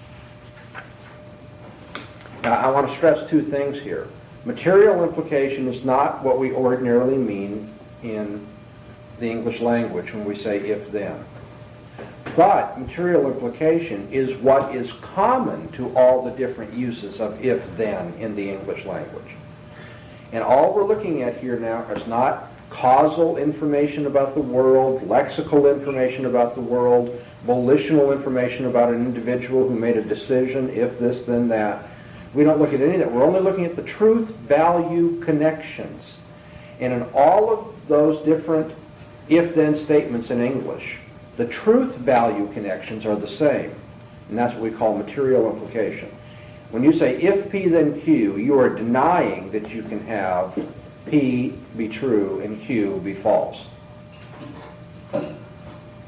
Now, I want to stress two things here. Material implication is not what we ordinarily mean in the English language when we say if-then. But material implication is what is common to all the different uses of if-then in the English language. And all we're looking at here now is not causal information about the world, lexical information about the world, volitional information about an individual who made a decision, if this, then that. We don't look at any of that. We're only looking at the truth-value connections. And in all of those different if-then statements in English, the truth-value connections are the same. And that's what we call material implication. When you say if P then Q, you are denying that you can have P be true and Q be false.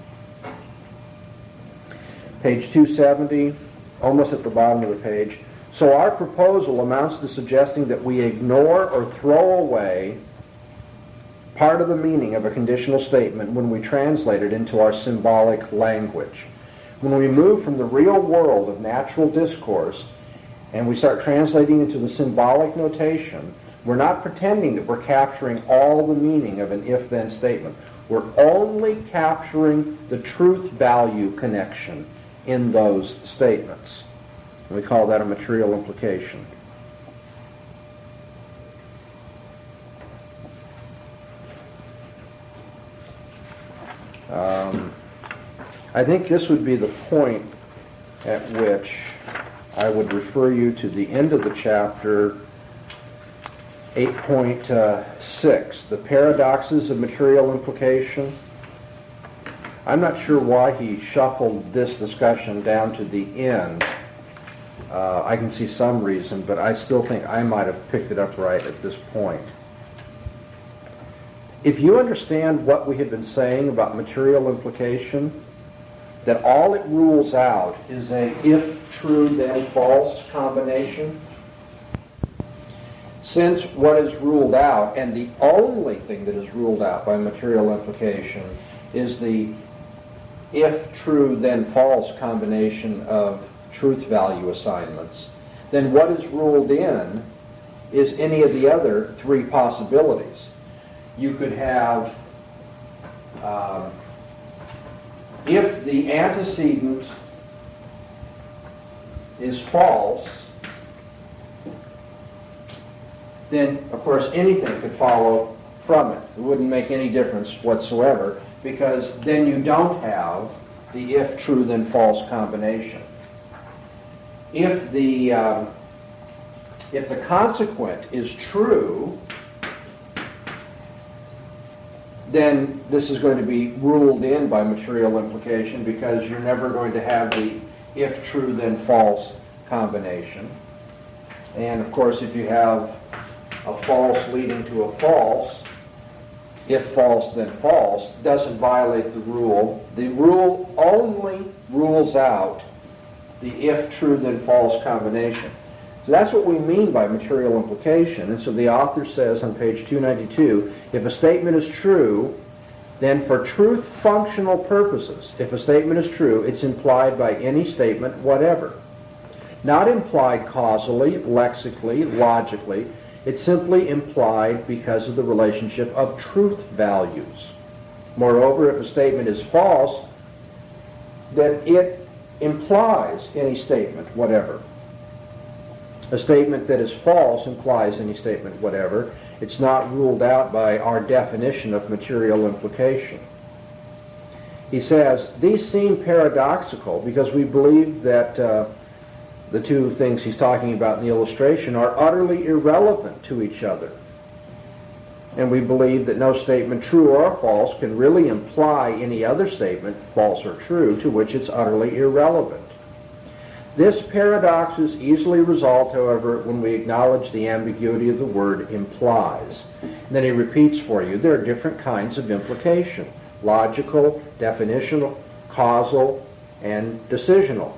Page 270, almost at the bottom of the page. So our proposal amounts to suggesting that we ignore or throw away part of the meaning of a conditional statement when we translate it into our symbolic language. When we move from the real world of natural discourse and we start translating into the symbolic notation, we're not pretending that we're capturing all the meaning of an if-then statement. We're only capturing the truth-value connection in those statements. We call that a material implication. I think this would be the point at which I would refer you to the end of the chapter 8.6, the paradoxes of material implication. I'm not sure why he shuffled this discussion down to the end. I can see some reason, but I still think I might have picked it up right at this point. If you understand what we have been saying about material implication, that all it rules out is a if true then false combination, since what is ruled out, and the only thing that is ruled out by material implication, is the if true then false combination of truth value assignments, then what is ruled in is any of the other three possibilities. You could have, if the antecedent is false, then of course anything could follow from it. It wouldn't make any difference whatsoever, because then you don't have the if true then false combination. If the consequent is true, then this is going to be ruled in by material implication, because you're never going to have the if true then false combination. And of course, if you have a false leading to a false, if false then false, doesn't violate the rule. The rule only rules out the if true then false combination. So that's what we mean by material implication. And so the author says on page 292, if a statement is true, then for truth functional purposes, if a statement is true, it's implied by any statement whatever. Not implied causally, lexically, logically. It's simply implied because of the relationship of truth values. Moreover, if a statement is false, then it implies any statement whatever. A statement that is false implies any statement whatever. It's not ruled out by our definition of material implication. He says, these seem paradoxical because we believe that the two things he's talking about in the illustration are utterly irrelevant to each other. And we believe that no statement, true or false, can really imply any other statement, false or true, to which it's utterly irrelevant. This paradox is easily resolved, however, when we acknowledge the ambiguity of the word implies. And then he repeats for you, there are different kinds of implication: logical, definitional, causal, and decisional.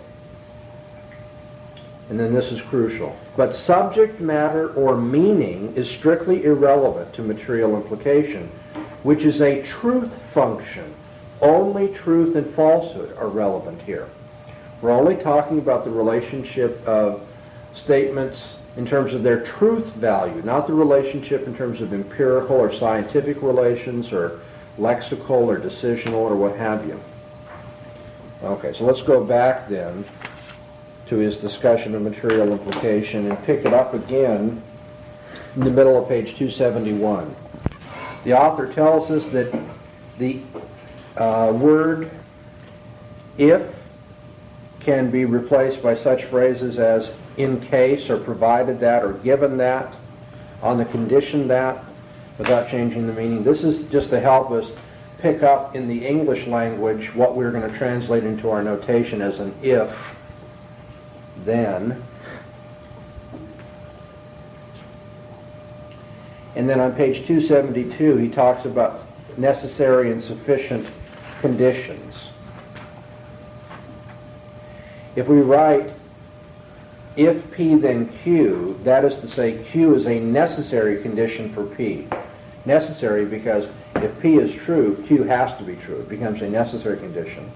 And then this is crucial. But subject matter or meaning is strictly irrelevant to material implication, which is a truth function. Only truth and falsehood are relevant here. We're only talking about the relationship of statements in terms of their truth value, not the relationship in terms of empirical or scientific relations or lexical or decisional or what have you. Okay, so let's go back then to his discussion of material implication and pick it up again in the middle of page 271. The author tells us that the word if can be replaced by such phrases as in case or provided that or given that, on the condition that, without changing the meaning. This is just to help us pick up in the English language what we're going to translate into our notation as an if, then. And then on page 272 he talks about necessary and sufficient conditions. If we write if P then Q, that is to say Q is a necessary condition for P. Necessary because if P is true, Q has to be true. It becomes a necessary condition.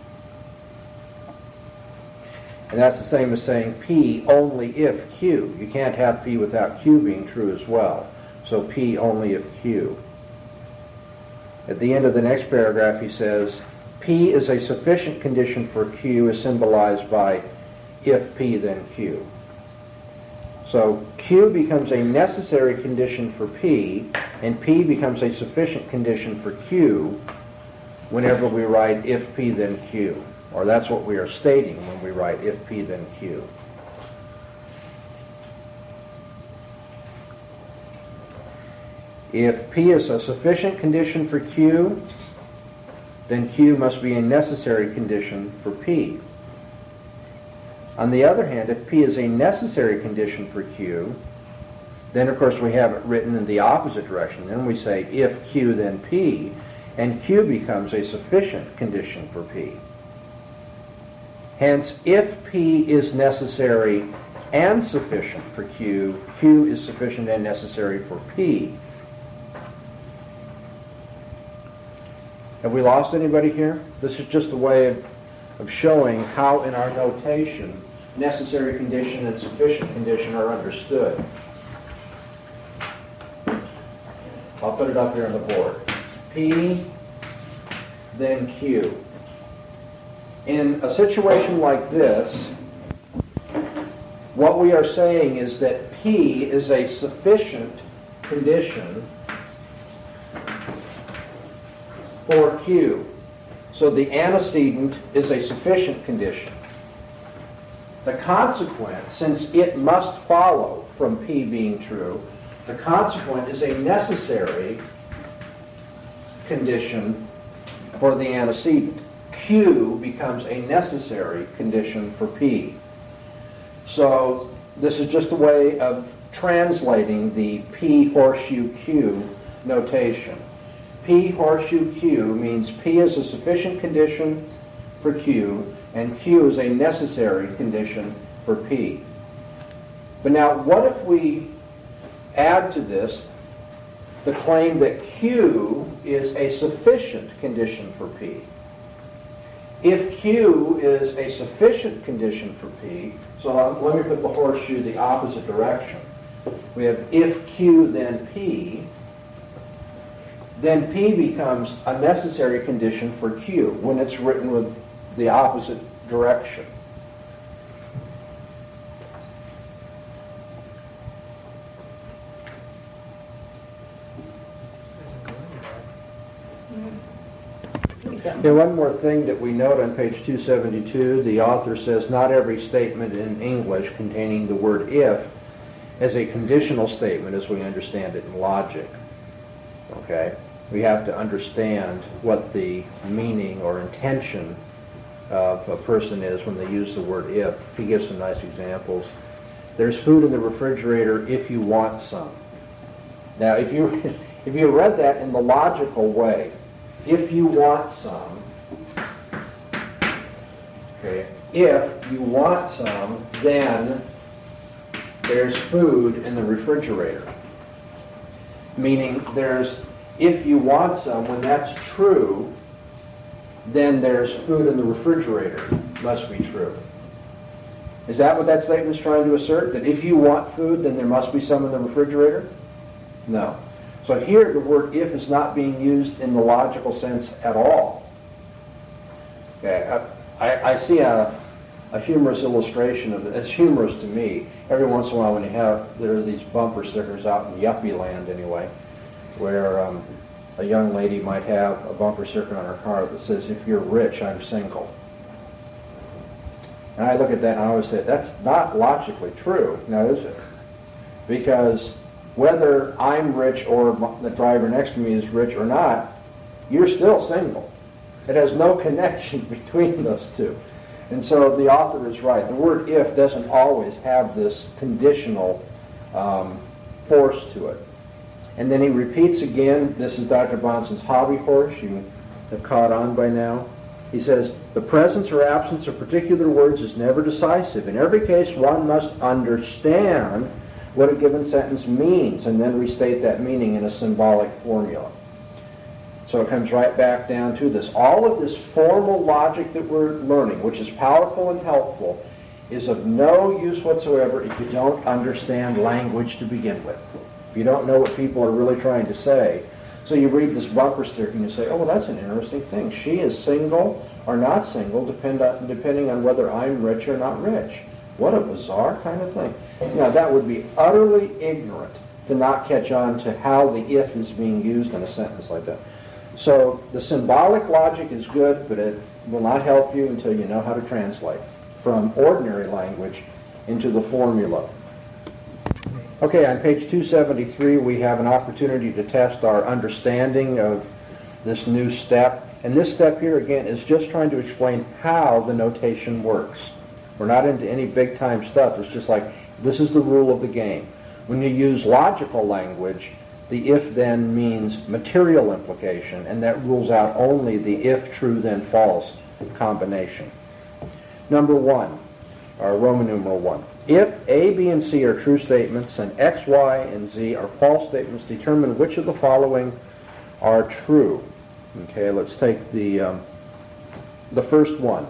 And that's the same as saying P only if Q. You can't have P without Q being true as well. So P only if Q. At the end of the next paragraph he says, P is a sufficient condition for Q is symbolized by if P then Q. So Q becomes a necessary condition for P, and P becomes a sufficient condition for Q whenever we write if P then Q. Or that's what we are stating when we write if P then Q. If P is a sufficient condition for Q, then Q must be a necessary condition for P. On the other hand, if P is a necessary condition for Q, then of course we have it written in the opposite direction. Then we say if Q then P, and Q becomes a sufficient condition for P. Hence, if P is necessary and sufficient for Q, Q is sufficient and necessary for P. Have we lost anybody here? This is just a way of showing how in our notation necessary condition and sufficient condition are understood. I'll put it up here on the board. P, then Q. In a situation like this, what we are saying is that P is a sufficient condition for Q. So the antecedent is a sufficient condition. The consequent, since it must follow from P being true, the consequent is a necessary condition for the antecedent. Q becomes a necessary condition for P. So this is just a way of translating the P horseshoe Q notation. P horseshoe Q means P is a sufficient condition for Q, and Q is a necessary condition for P. But now, what if we add to this the claim that Q is a sufficient condition for P? If Q is a sufficient condition for P, so let me put the horseshoe the opposite direction. We have if Q then P becomes a necessary condition for Q when it's written with the opposite direction. And one more thing that we note on page 272, the author says, not every statement in English containing the word if is a conditional statement as we understand it in logic. Okay? We have to understand what the meaning or intention of a person is when they use the word if. He gives some nice examples. There's food in the refrigerator if you want some. Now, if you read that in the logical way, if you want some, okay, if you want some, then there's food in the refrigerator. Meaning there's, if you want some, when that's true, then there's food in the refrigerator. Must be true. Is that what that statement is trying to assert? That if you want food, then there must be some in the refrigerator? No. So here the word if is not being used in the logical sense at all. Okay, I see a humorous illustration of it. It's humorous to me. Every once in a while when there are these bumper stickers out in yuppie land anyway, where a young lady might have a bumper sticker on her car that says, if you're rich, I'm single. And I look at that and I always say, that's not logically true, now is it? Because whether I'm rich or the driver next to me is rich or not, you're still single. It has no connection between those two. And so the author is right. The word if doesn't always have this conditional force to it. And then he repeats again, this is Dr. Bonson's hobby horse. You have caught on by now. He says, the presence or absence of particular words is never decisive. In every case, one must understand what a given sentence means and then restate that meaning in a symbolic formula. So it comes right back down to this. All of this formal logic that we're learning, which is powerful and helpful, is of no use whatsoever if you don't understand language to begin with. If you don't know what people are really trying to say. So you read this bumper sticker and you say, oh, well, that's an interesting thing. She is single or not single, depending on whether I'm rich or not rich. What a bizarre kind of thing. Now, that would be utterly ignorant to not catch on to how the if is being used in a sentence like that. So the symbolic logic is good, but it will not help you until you know how to translate from ordinary language into the formula. Okay, on page 273, we have an opportunity to test our understanding of this new step. And this step here, again, is just trying to explain how the notation works. We're not into any big-time stuff. It's just like, this is the rule of the game. When you use logical language, the if-then means material implication, and that rules out only the if-true-then-false combination. Number 1, or Roman numeral 1. If A, B, and C are true statements and X, Y, and Z are false statements, determine which of the following are true. Okay, let's take the first one.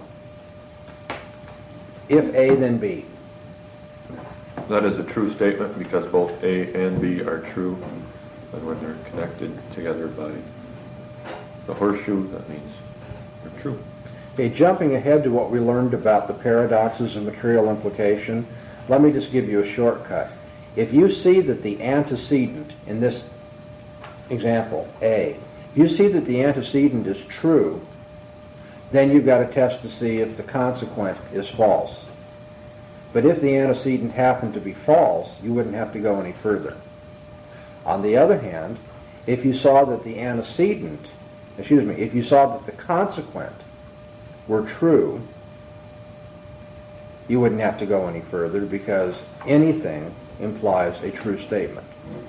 If A, then B. That is a true statement because both A and B are true. And when they're connected together by the horseshoe, that means they're true. Okay, jumping ahead to what we learned about the paradoxes of material implication, let me just give you a shortcut. If you see that the antecedent, in this example, A, if you see that the antecedent is true, then you've got to test to see if the consequent is false. But if the antecedent happened to be false, you wouldn't have to go any further. On the other hand, if you saw that the antecedent, if you saw that the consequent were true, you wouldn't have to go any further because anything implies a true statement.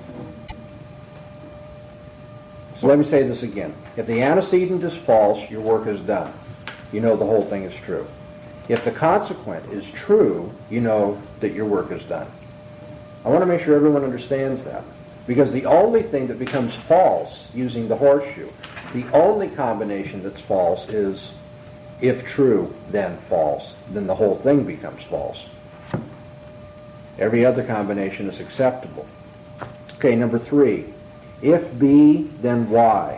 So let me say this again. If the antecedent is false, your work is done. You know the whole thing is true. If the consequent is true, you know that your work is done. I want to make sure everyone understands that. Because the only thing that becomes false using the horseshoe, the only combination that's false is if true, then false. Then the whole thing becomes false. Every other combination is acceptable. Okay, number 3. If B, then Y.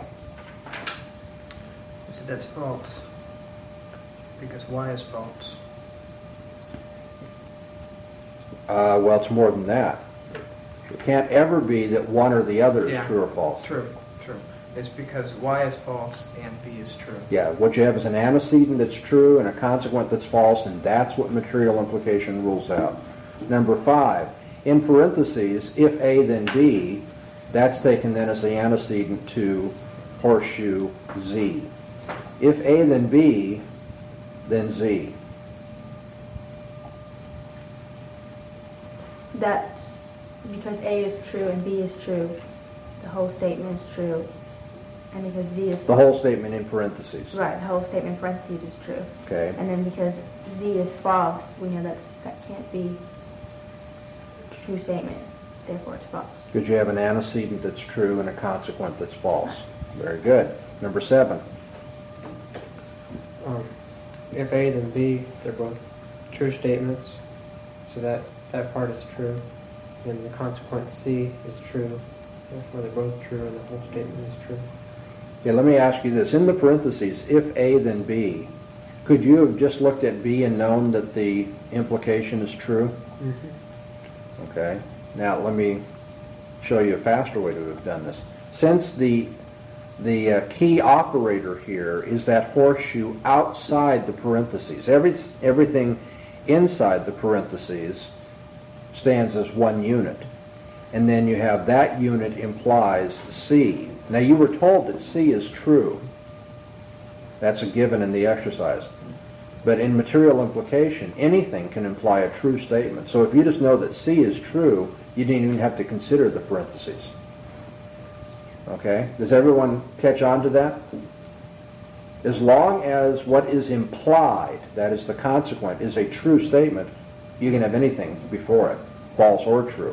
So that's false. Because Y is false. Well, it's more than that. It can't ever be that one or the other is Yeah. true or false. True. It's because Y is false and B is true. Yeah, what you have is an antecedent that's true and a consequent that's false, and that's what material implication rules out. Number 5, in parentheses, if A then B, that's taken then as the antecedent to horseshoe Z. If A then B, then Z. That's because A is true and B is true. The whole statement is true. And because Z is The whole statement in parentheses. right, the whole statement in parentheses is true. Okay. And then because Z is false, we know that can't be a true statement. Therefore, it's false. Because you have an antecedent that's true and a consequent that's false. Very good. Number 7. If A then B, they're both true statements, so that part is true. And the consequent C is true, therefore they're both true and the whole statement is true. Okay, let me ask you this. In the parentheses, if A then B, could you have just looked at B and known that the implication is true? Mm-hmm. Okay. Now let me show you a faster way to have done this. Since the key operator here is that horseshoe outside the parentheses, everything inside the parentheses stands as one unit. And then you have that unit implies C. Now you were told that C is true. That's a given in the exercise. But in material implication, anything can imply a true statement. So if you just know that C is true, you didn't even have to consider the parentheses. Okay? Does everyone catch on to that? As long as what is implied, that is the consequent, is a true statement, you can have anything before it, false or true.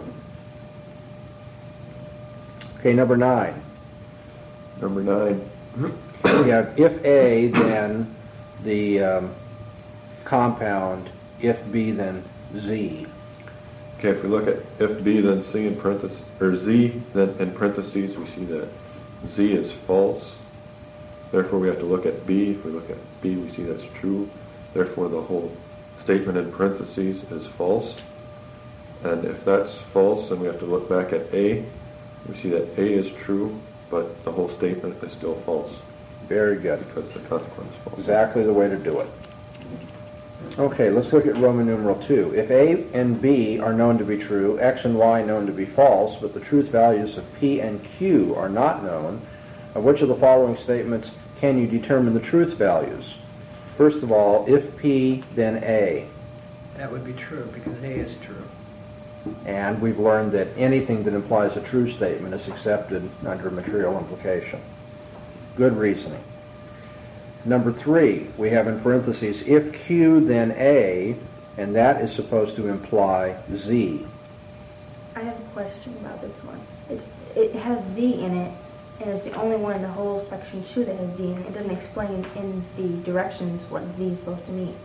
Okay, number 9. Number 9. We have if A, then the compound, if B, then Z. Okay, if we look at if B, then C in parentheses, or Z, then in parentheses, we see that Z is false. Therefore, we have to look at B. If we look at B, we see that's true. Therefore, the whole statement in parentheses is false. And if that's false, then we have to look back at A. We see that A is true, but the whole statement is still false Very good. because the consequence is false. Exactly the way to do it. Okay, let's look at Roman numeral 2. If A and B are known to be true, X and Y known to be false, but the truth values of P and Q are not known, of which of the following statements can you determine the truth values? First of all, if P, then A. That would be true because A is true. And we've learned that anything that implies a true statement is accepted under material implication. Good reasoning. Number 3, we have in parentheses, if Q, then A, and that is supposed to imply Z. I have a question about this one. It has Z in it, and it's the only one in the whole section 2 that has Z in it. It doesn't explain in the directions what Z is supposed to mean.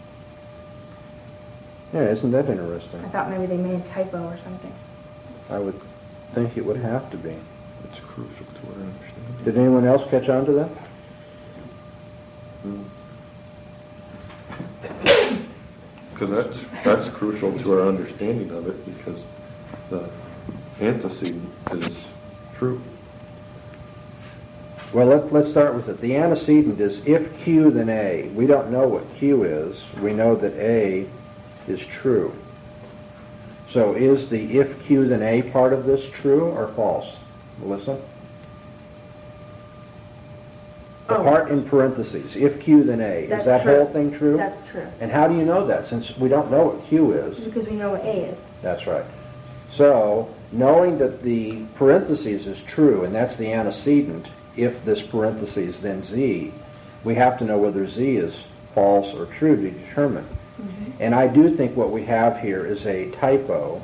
Yeah, isn't that interesting? I thought maybe they made a typo or something. I would think it would have to be. It's crucial to our understanding. Did anyone else catch on to that? Because that's crucial to our understanding of it, because the antecedent is true. Well, let's start with it. The antecedent is if Q, then A. We don't know what Q is. We know that A is true. So is the if Q, then A part of this true or false? Melissa? The part in parentheses, if Q, then A. Is That's that true. whole thing true? That's true. And how do you know that, since we don't know what Q is? Because we know what A is. That's right. So, knowing that the parentheses is true, and that's the antecedent, if this parentheses, then Z, we have to know whether Z is false or true to determine. And I do think what we have here is a typo.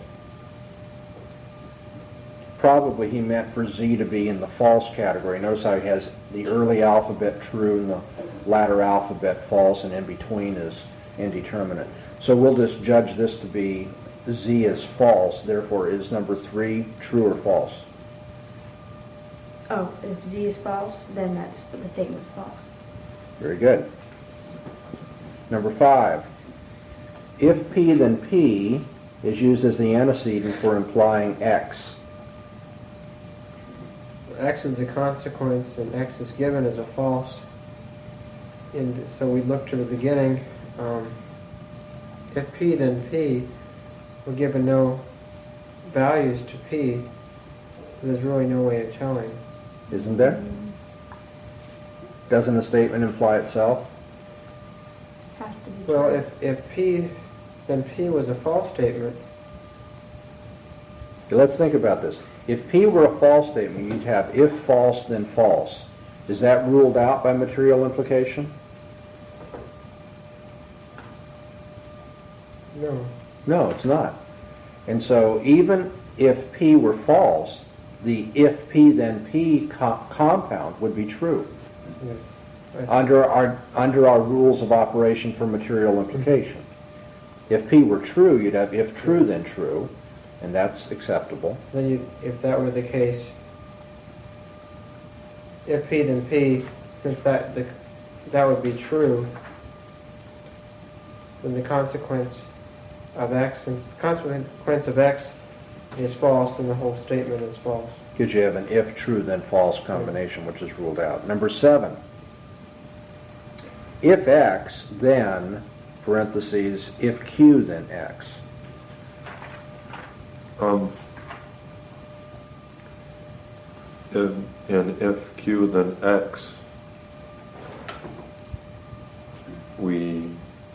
Probably he meant for Z to be in the false category. Notice how he has the early alphabet true and the latter alphabet false, and in between is indeterminate. So we'll just judge this to be Z is false. Therefore, is number 3 true or false? Oh, if Z is false, then that's the statement is false. Very good. Number 5. If P, then P is used as the antecedent for implying X. X is the consequence, and X is given as a false. And so we look to the beginning. If P, then P, we're given no values to P, so there's really no way of telling. Isn't there? Doesn't a statement imply itself? Has to be Well, true. if P, then P was a false statement. Okay, let's think about this. If P were a false statement, you'd have if false, then false. Is that ruled out by material implication? No. No, it's not. And so even if P were false, the if P, then P compound would be true Yes. under our rules of operation for material implication. If P were true, you'd have if true, then true, and that's acceptable. Then if that were the case, if P, then P, since that would be true, then the consequence of X, since the consequence of X is false, then the whole statement is false. Because you have an if true, then false combination, which is ruled out. Number 7. If X, then, parentheses, if Q, then X. And if Q, then X, we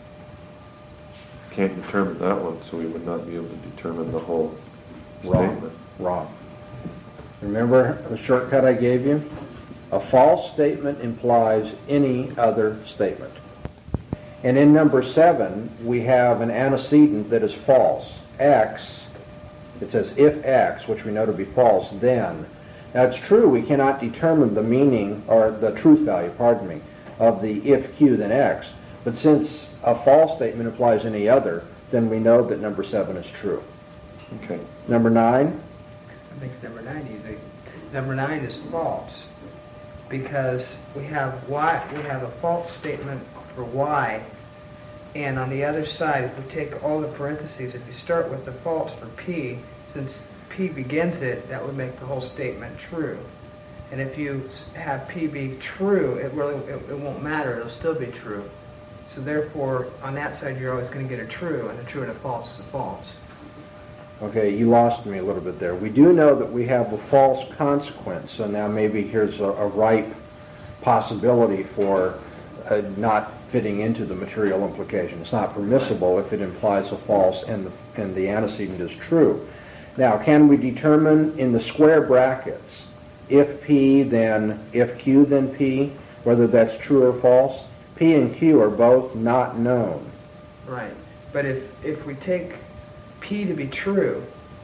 can't determine that one, so we would not be able to determine the whole Wrong. statement. Wrong. Remember the shortcut I gave you? A false statement implies any other statement. And in number 7, we have an antecedent that is false. X, it says if X, which we know to be false, then. Now it's true we cannot determine the meaning, or the truth value, pardon me, of the if Q then X. But since a false statement implies any other, then we know that number 7 is true. Okay. Number 9? I think number 9 easy. Number 9 is false because we have a false statement for Y, and on the other side, if we take all the parentheses, if you start with the false for P, since P begins it, that would make the whole statement true. And if you have P be true, it won't matter. It'll still be true. So therefore, on that side, you're always going to get a true, and a true and a false is a false. Okay, you lost me a little bit there. We do know that we have a false consequence, so now maybe here's a ripe possibility for not fitting into the material implication. It's not permissible if it implies a false and the antecedent is true. Now, can we determine in the square brackets, if P then, if Q then P, whether that's true or false? P and Q are both not known. Right. But if we take P to be true,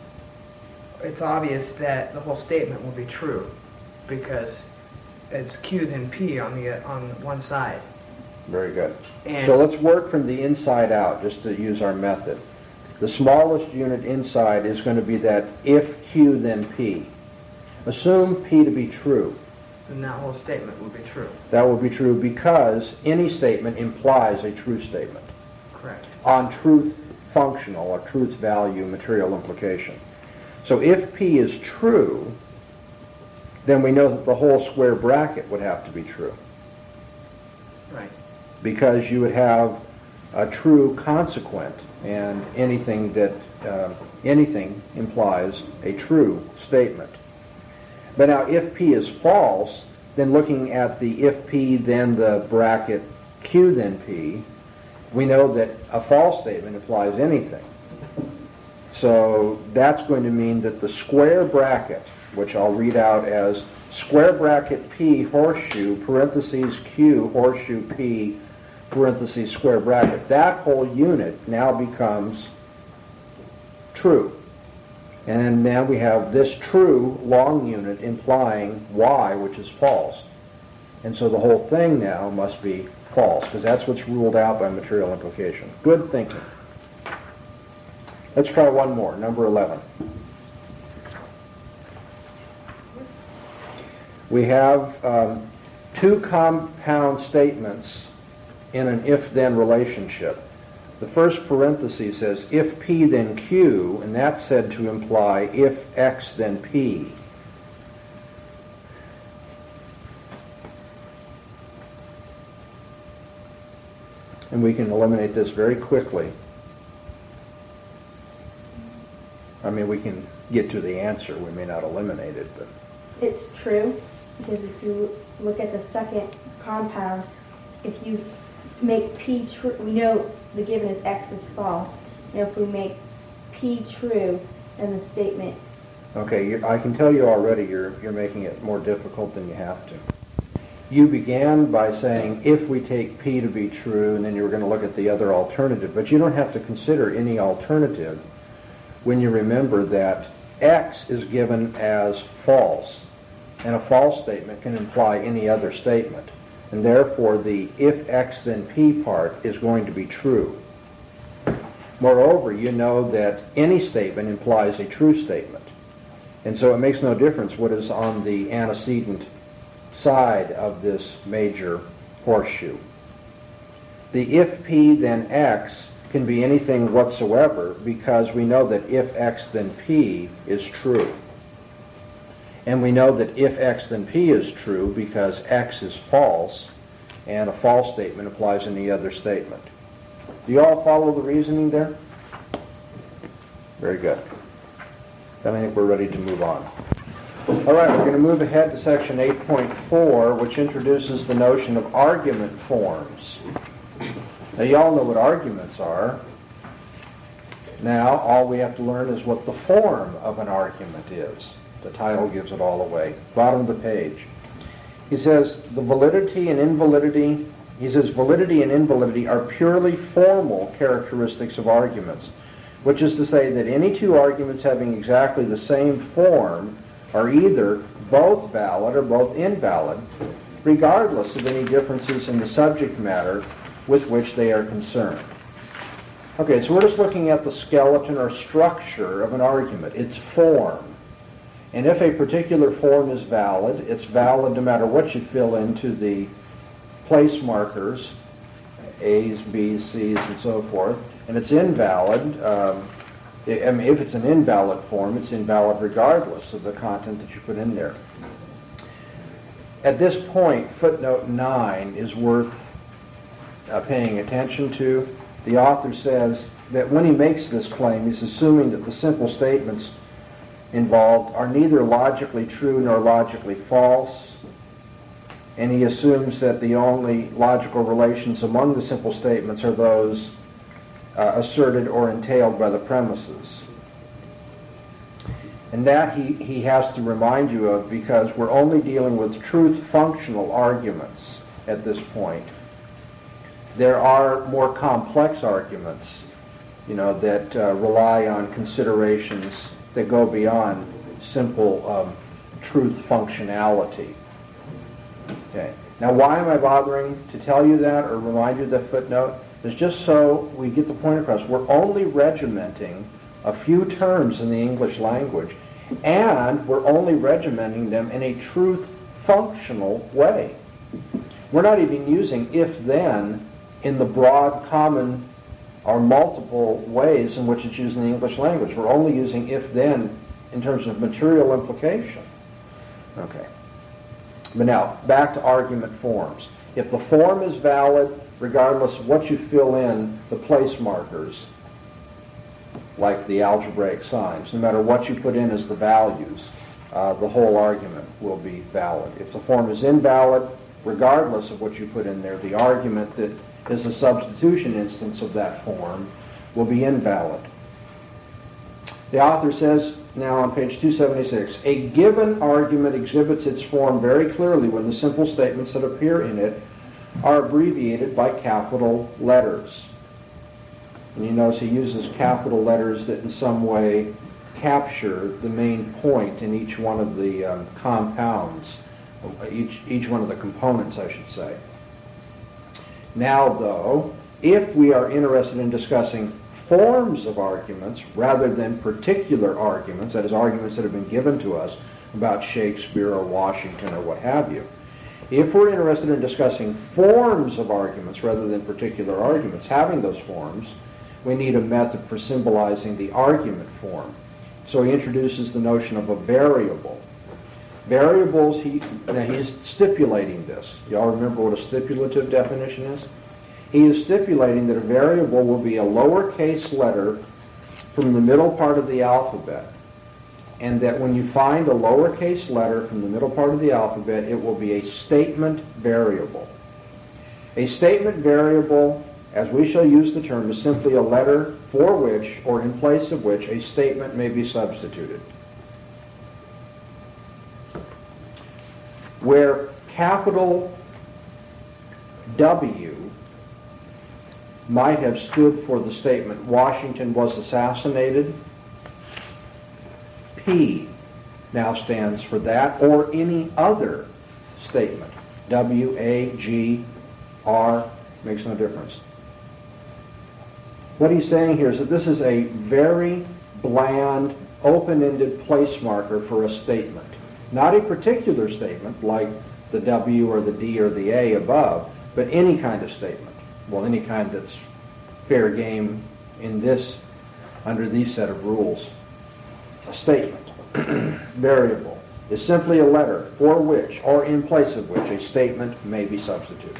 it's obvious that the whole statement will be true because it's Q then P on one side. Very good. And So let's work from the inside out, just to use our method. The smallest unit inside is going to be that if Q then P. Assume P to be true. then that whole statement will be true. That will be true because any statement implies a true statement Correct. on truth functional or truth value material implication. So if P is true, then we know that the whole square bracket would have to be true Right. because you would have a true consequent, and anything implies a true statement. But now if P is false, then looking at the if P then the bracket Q then P, we know that a false statement implies anything. So that's going to mean that the square bracket, which I'll read out as square bracket P horseshoe parentheses Q horseshoe P parentheses square bracket, that whole unit now becomes true. And now we have this true long unit implying Y, which is false. And so the whole thing now must be false, because that's what's ruled out by material implication. Good thinking. Let's try one more, number 11. We have two compound statements in an if-then relationship. The first parenthesis says if P then Q, and that's said to imply if X then P. And we can eliminate this very quickly. I mean, we can get to the answer. We may not eliminate it, but... It's true, because if you look at the second compound, if you make P true, we know the given is X is false. And if we make P true, then the statement... Okay, I can tell you already you're making it more difficult than you have to. You began by saying if we take P to be true, and then you were going to look at the other alternative. But you don't have to consider any alternative when you remember that X is given as false, and a false statement can imply any other statement. And therefore, the if X then P part is going to be true. Moreover, you know that any statement implies a true statement. And so it makes no difference what is on the antecedent side of this major horseshoe. The if P then X can be anything whatsoever because we know that if X then P is true. And we know that if X then P is true because X is false, and a false statement applies any other statement. Do you all follow the reasoning there? Very good. Then I think we're ready to move on. All right, we're going to move ahead to section 8.4, which introduces the notion of argument forms. Now, you all know what arguments are. Now, all we have to learn is what the form of an argument is. The title gives it all away. Bottom of the page. He says validity and invalidity are purely formal characteristics of arguments, which is to say that any two arguments having exactly the same form are either both valid or both invalid, regardless of any differences in the subject matter with which they are concerned. Okay, so we're just looking at the skeleton or structure of an argument, its form. And if a particular form is valid, it's valid no matter what you fill into the place markers, A's, B's, C's, and so forth. And it's invalid. If it's an invalid form, it's invalid regardless of the content that you put in there. At this point, footnote 9 is worth paying attention to. The author says that when he makes this claim, he's assuming that the simple statements involved are neither logically true nor logically false, and he assumes that the only logical relations among the simple statements are those asserted or entailed by the premises. And that he has to remind you of because we're only dealing with truth-functional arguments at this point. There are more complex arguments, that rely on considerations that go beyond simple truth functionality. Okay. Now, why am I bothering to tell you that or remind you of that footnote? It's just so we get the point across. We're only regimenting a few terms in the English language, and we're only regimenting them in a truth-functional way. We're not even using if-then in the broad, common, or multiple ways in which it's used in the English language. We're only using if-then in terms of material implication. Okay. But now, back to argument forms. If the form is valid, regardless of what you fill in the place markers, like the algebraic signs, no matter what you put in as the values, the whole argument will be valid. If the form is invalid, regardless of what you put in there, the argument that is a substitution instance of that form will be invalid. The author says, now on page 276, a given argument exhibits its form very clearly when the simple statements that appear in it are abbreviated by capital letters. And you notice he uses capital letters that in some way capture the main point in each one of the compounds, each one of the components, I should say. Now, though, if we are interested in discussing forms of arguments rather than particular arguments, that is, arguments that have been given to us about Shakespeare or Washington or what have you, if we're interested in discussing forms of arguments rather than particular arguments, having those forms, we need a method for symbolizing the argument form. So he introduces the notion of a variable. Variables, he's stipulating this. Y'all remember what a stipulative definition is? He is stipulating that a variable will be a lowercase letter from the middle part of the alphabet, and that when you find a lowercase letter from the middle part of the alphabet, it will be a statement variable. A statement variable, as we shall use the term, is simply a letter for which, or in place of which, a statement may be substituted. Where capital W might have stood for the statement, Washington was assassinated, P now stands for that, or any other statement. W, A, G, R, makes no difference. What he's saying here is that this is a very bland, open-ended place marker for a statement. Not a particular statement like the W or the D or the A above, but any kind of statement. Well, any kind that's fair game under these set of rules. A statement, variable, is simply a letter for which, or in place of which, a statement may be substituted.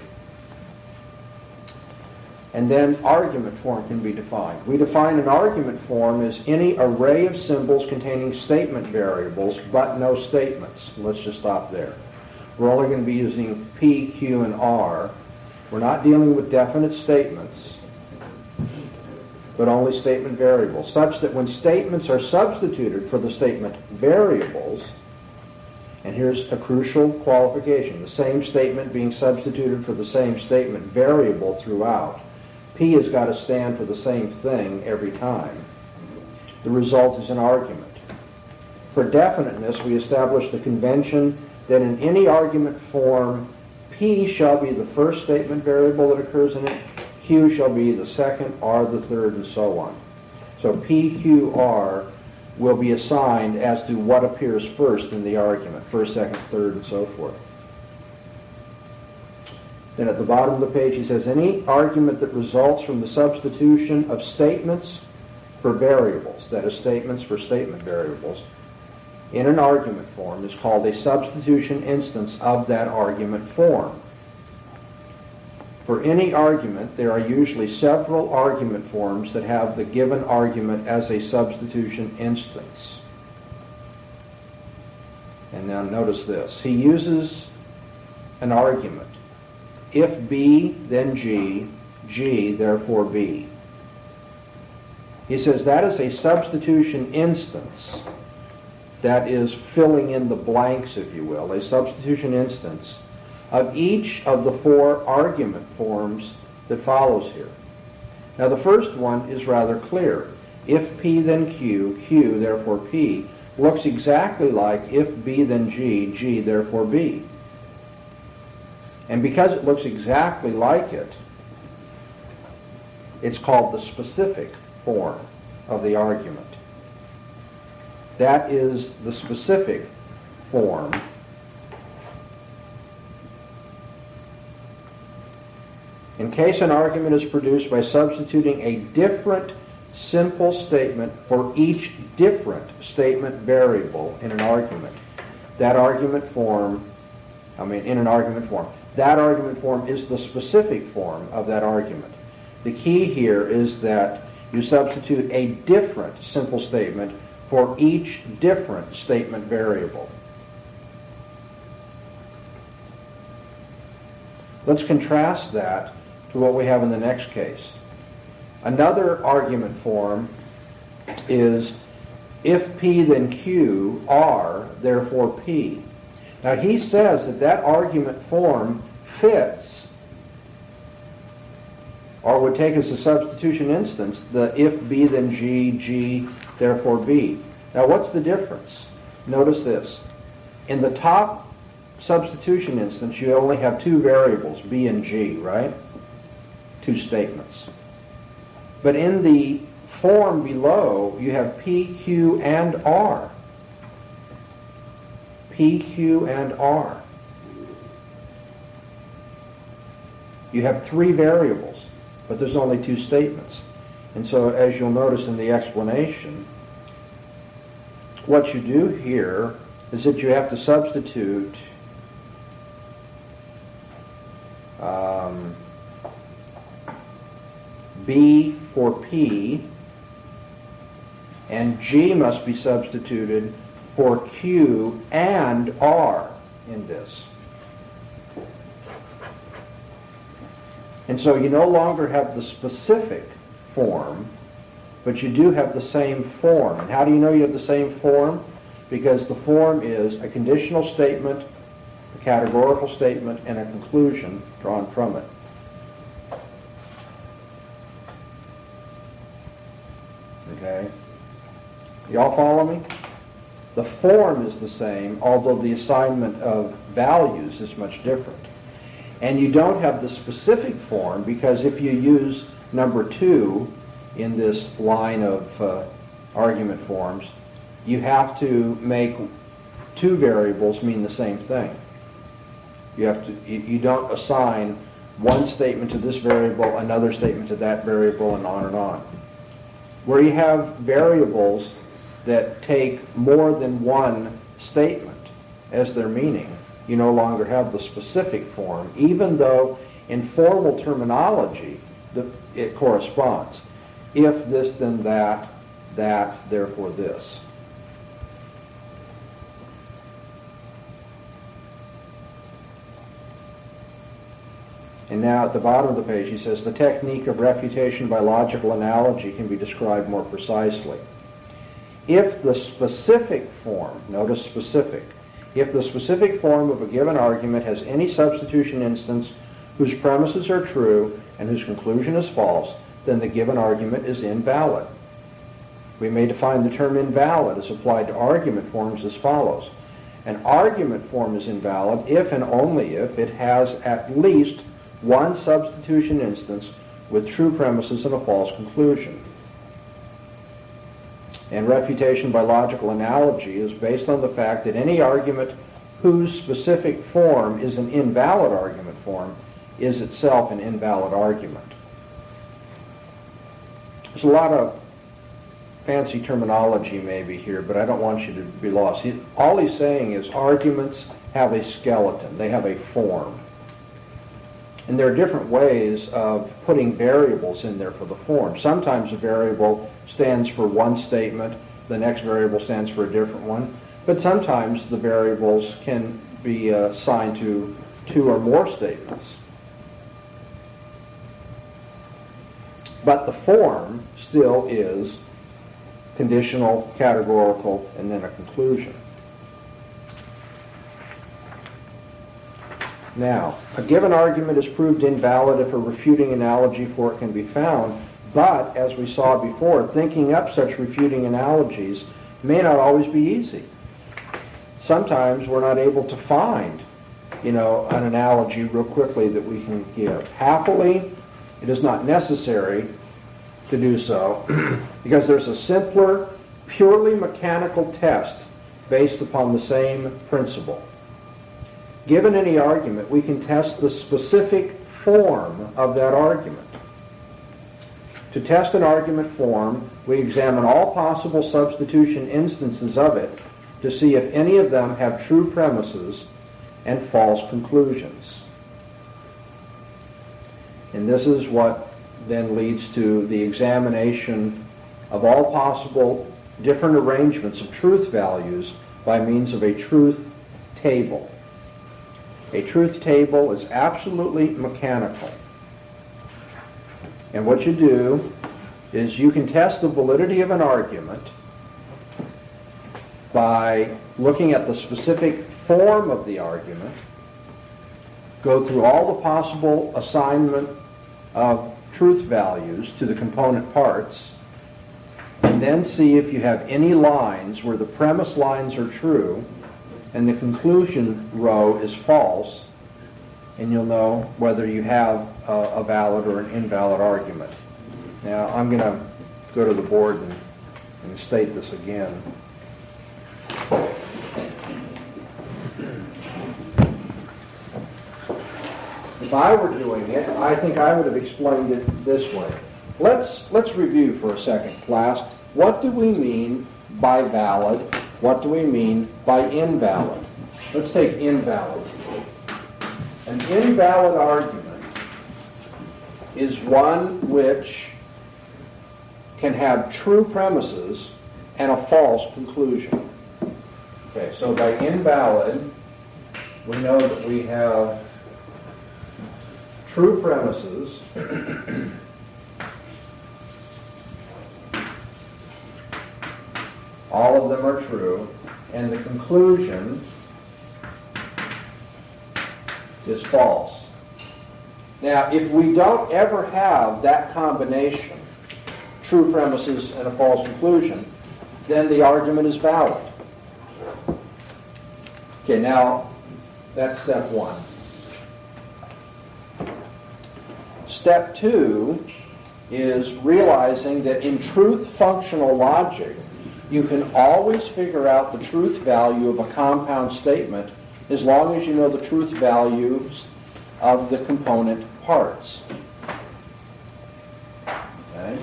And then argument form can be defined. We define an argument form as any array of symbols containing statement variables, but no statements. Let's just stop there. We're only going to be using P, Q, and R. We're not dealing with definite statements, but only statement variables, such that when statements are substituted for the statement variables, And here's a crucial qualification. The same statement being substituted for the same statement variable throughout. P has got to stand for the same thing every time. The result is an argument. For definiteness, we establish the convention that in any argument form, P shall be the first statement variable that occurs in it, Q shall be the second, R the third, and so on. So P, Q, R will be assigned as to what appears first in the argument, first, second, third, and so forth. Then at the bottom of the page he says, any argument that results from the substitution of statements for variables, that is, statements for statement variables, in an argument form is called a substitution instance of that argument form. For any argument, there are usually several argument forms that have the given argument as a substitution instance. And now notice this. He uses an argument. If B, then G, G, therefore B. He says that is a substitution instance. That is filling in the blanks, if you will, a substitution instance of each of the four argument forms that follows here. Now the first one is rather clear. If P then Q, Q therefore P, looks exactly like if B then G, G therefore B. And because it looks exactly like it, it's called the specific form of the argument. That is the specific form. In case an argument is produced by substituting a different simple statement for each different statement variable in an argument, that argument form is the specific form of that argument. The key here is that you substitute a different simple statement for each different statement variable. Let's contrast that to what we have in the next case. Another argument form is if P then Q, R, therefore P. Now he says that that argument form fits, or would take as a substitution instance, the if B then G, G, therefore B. Now what's the difference? Notice this. In the top substitution instance, you only have two variables, B and G, right? Two statements. But in the form below, you have P, Q, and R. P, Q, and R. You have three variables, but there's only two statements. And so, as you'll notice in the explanation, what you do here is that you have to substitute B for P, and G must be substituted for Q and R in this. And so you no longer have the specific form, but you do have the same form. And how do you know you have the same form? Because the form is a conditional statement, a categorical statement, and a conclusion drawn from it. Okay? Y'all follow me? The form is the same, although the assignment of values is much different. And you don't have the specific form because if you use number 2 in this line of argument forms, you have to make two variables mean the same thing. You don't assign one statement to this variable, another statement to that variable, and on and on. Where you have variables that take more than one statement as their meaning, you no longer have the specific form, even though in formal terminology it corresponds. If this, then that, that, therefore this. And now at the bottom of the page he says, the technique of refutation by logical analogy can be described more precisely. If the specific form, notice specific, If the specific form of a given argument has any substitution instance whose premises are true and whose conclusion is false, then the given argument is invalid. We may define the term invalid as applied to argument forms as follows. An argument form is invalid if and only if it has at least one substitution instance with true premises and a false conclusion. And refutation by logical analogy is based on the fact that any argument whose specific form is an invalid argument form is itself an invalid argument. There's a lot of fancy terminology maybe here, but I don't want you to be lost. All he's saying is arguments have a skeleton. They have a form. And there are different ways of putting variables in there for the form. Sometimes a variable stands for one statement, the next variable stands for a different one, but sometimes the variables can be assigned to two or more statements. But the form still is conditional, categorical, and then a conclusion. Now, a given argument is proved invalid if a refuting analogy for it can be found, but, as we saw before, thinking up such refuting analogies may not always be easy. Sometimes we're not able to find, an analogy real quickly that we can give. Happily, it is not necessary to do so because there's a simpler, purely mechanical test based upon the same principle. Given any argument, we can test the specific form of that argument. To test an argument form, we examine all possible substitution instances of it to see if any of them have true premises and false conclusions. And this is what then leads to the examination of all possible different arrangements of truth values by means of a truth table. A truth table is absolutely mechanical. And what you do is you can test the validity of an argument by looking at the specific form of the argument, go through all the possible assignment of truth values to the component parts, and then see if you have any lines where the premise lines are true and the conclusion row is false, and you'll know whether you have a valid or an invalid argument. Now, I'm going to go to the board and state this again. If I were doing it, I think I would have explained it this way. Let's review for a second, class. What do we mean by valid? What do we mean by invalid? Let's take invalid. An invalid argument is one which can have true premises and a false conclusion. Okay, so by invalid, we know that we have true premises all of them are true, and the conclusion is false. Now, if we don't ever have that combination, true premises and a false conclusion, then the argument is valid. Okay, now that's step one. Step two is realizing that in truth functional logic, you can always figure out the truth value of a compound statement as long as you know the truth values of the component parts. Okay?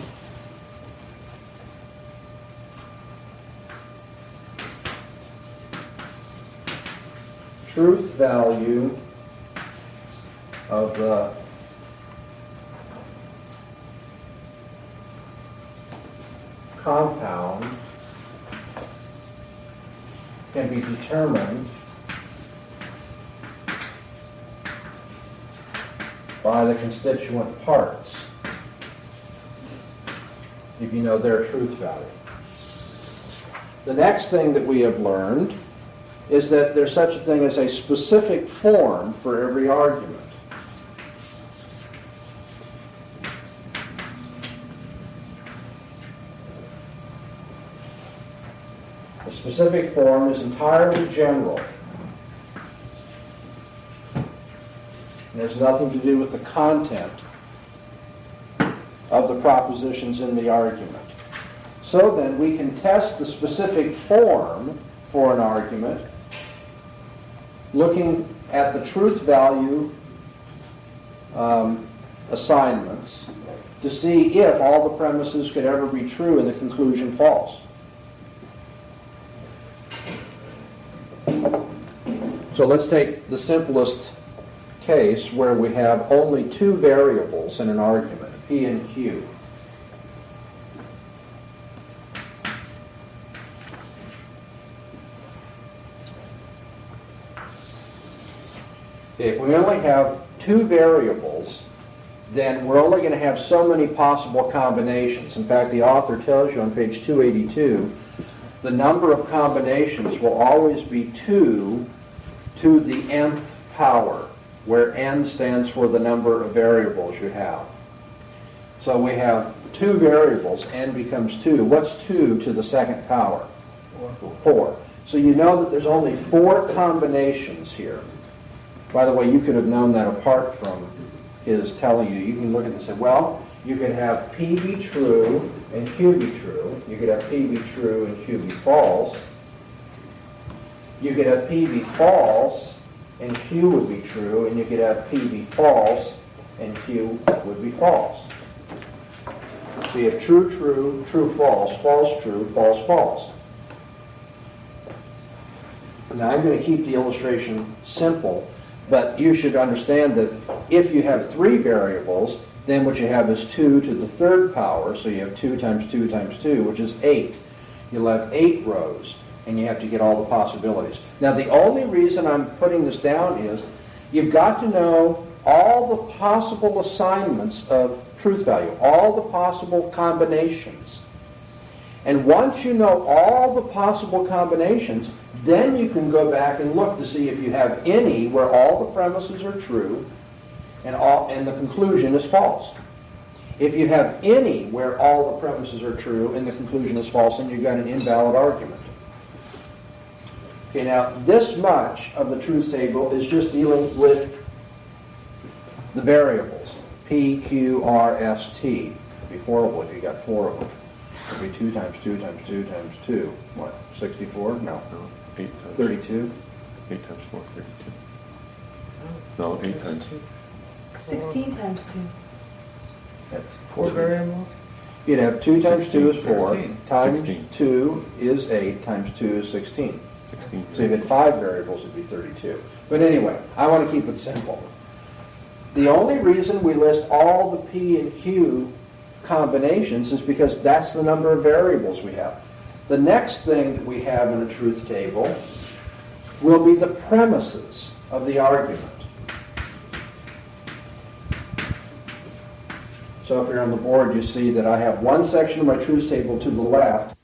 Truth value of the compound can be determined by the constituent parts if you know their truth value. The next thing that we have learned is that there's such a thing as a specific form for every argument. The specific form is entirely general. It has nothing to do with the content of the propositions in the argument. So then we can test the specific form for an argument looking at the truth value assignments to see if all the premises could ever be true and the conclusion false. So let's take the simplest case where we have only two variables in an argument, P and Q. If we only have two variables, then we're only going to have so many possible combinations. In fact, the author tells you on page 282, the number of combinations will always be 2 to the nth power, where n stands for the number of variables you have. So we have two variables, n becomes 2. What's 2 to the second power? 4. So you know that there's only 4 combinations here. By the way, you could have known that apart from his telling you. You can look at it and say, well, you could have P be true and Q be true. You could have P be true and Q be false. You could have P be false and Q would be true, and you could have P be false and Q would be false. So you have true, true, true, false, false, true, false, false. Now I'm going to keep the illustration simple, but you should understand that if you have 3 variables, then what you have is 2 to the third power, so you have 2 times 2 times 2, which is 8. You'll have 8 rows, and you have to get all the possibilities. Now the only reason I'm putting this down is you've got to know all the possible assignments of truth value, all the possible combinations. And once you know all the possible combinations, then you can go back and look to see if you have any where all the premises are true and the conclusion is false. If you have any where all the premises are true and the conclusion is false, then you've got an invalid argument. Okay, now this much of the truth table is just dealing with the variables, P, Q, R, S, T. It'd be horrible if you got 4 of them. It'd be 2 times 2 times 2 times 2. What, 64? No. 8 times 32? 8 times 4, 32. No, 8 times 16 times 2. That's 4 variables? You'd have 2 times 2 is 4, 16. times 16. 2 is 8, times 2 is 16. 16. So if you had 5 variables, it'd be 32. But anyway, I want to keep it simple. The only reason we list all the P and Q combinations is because that's the number of variables we have. The next thing that we have in a truth table will be the premises of the argument. So if you're on the board, you see that I have one section of my truth table to the left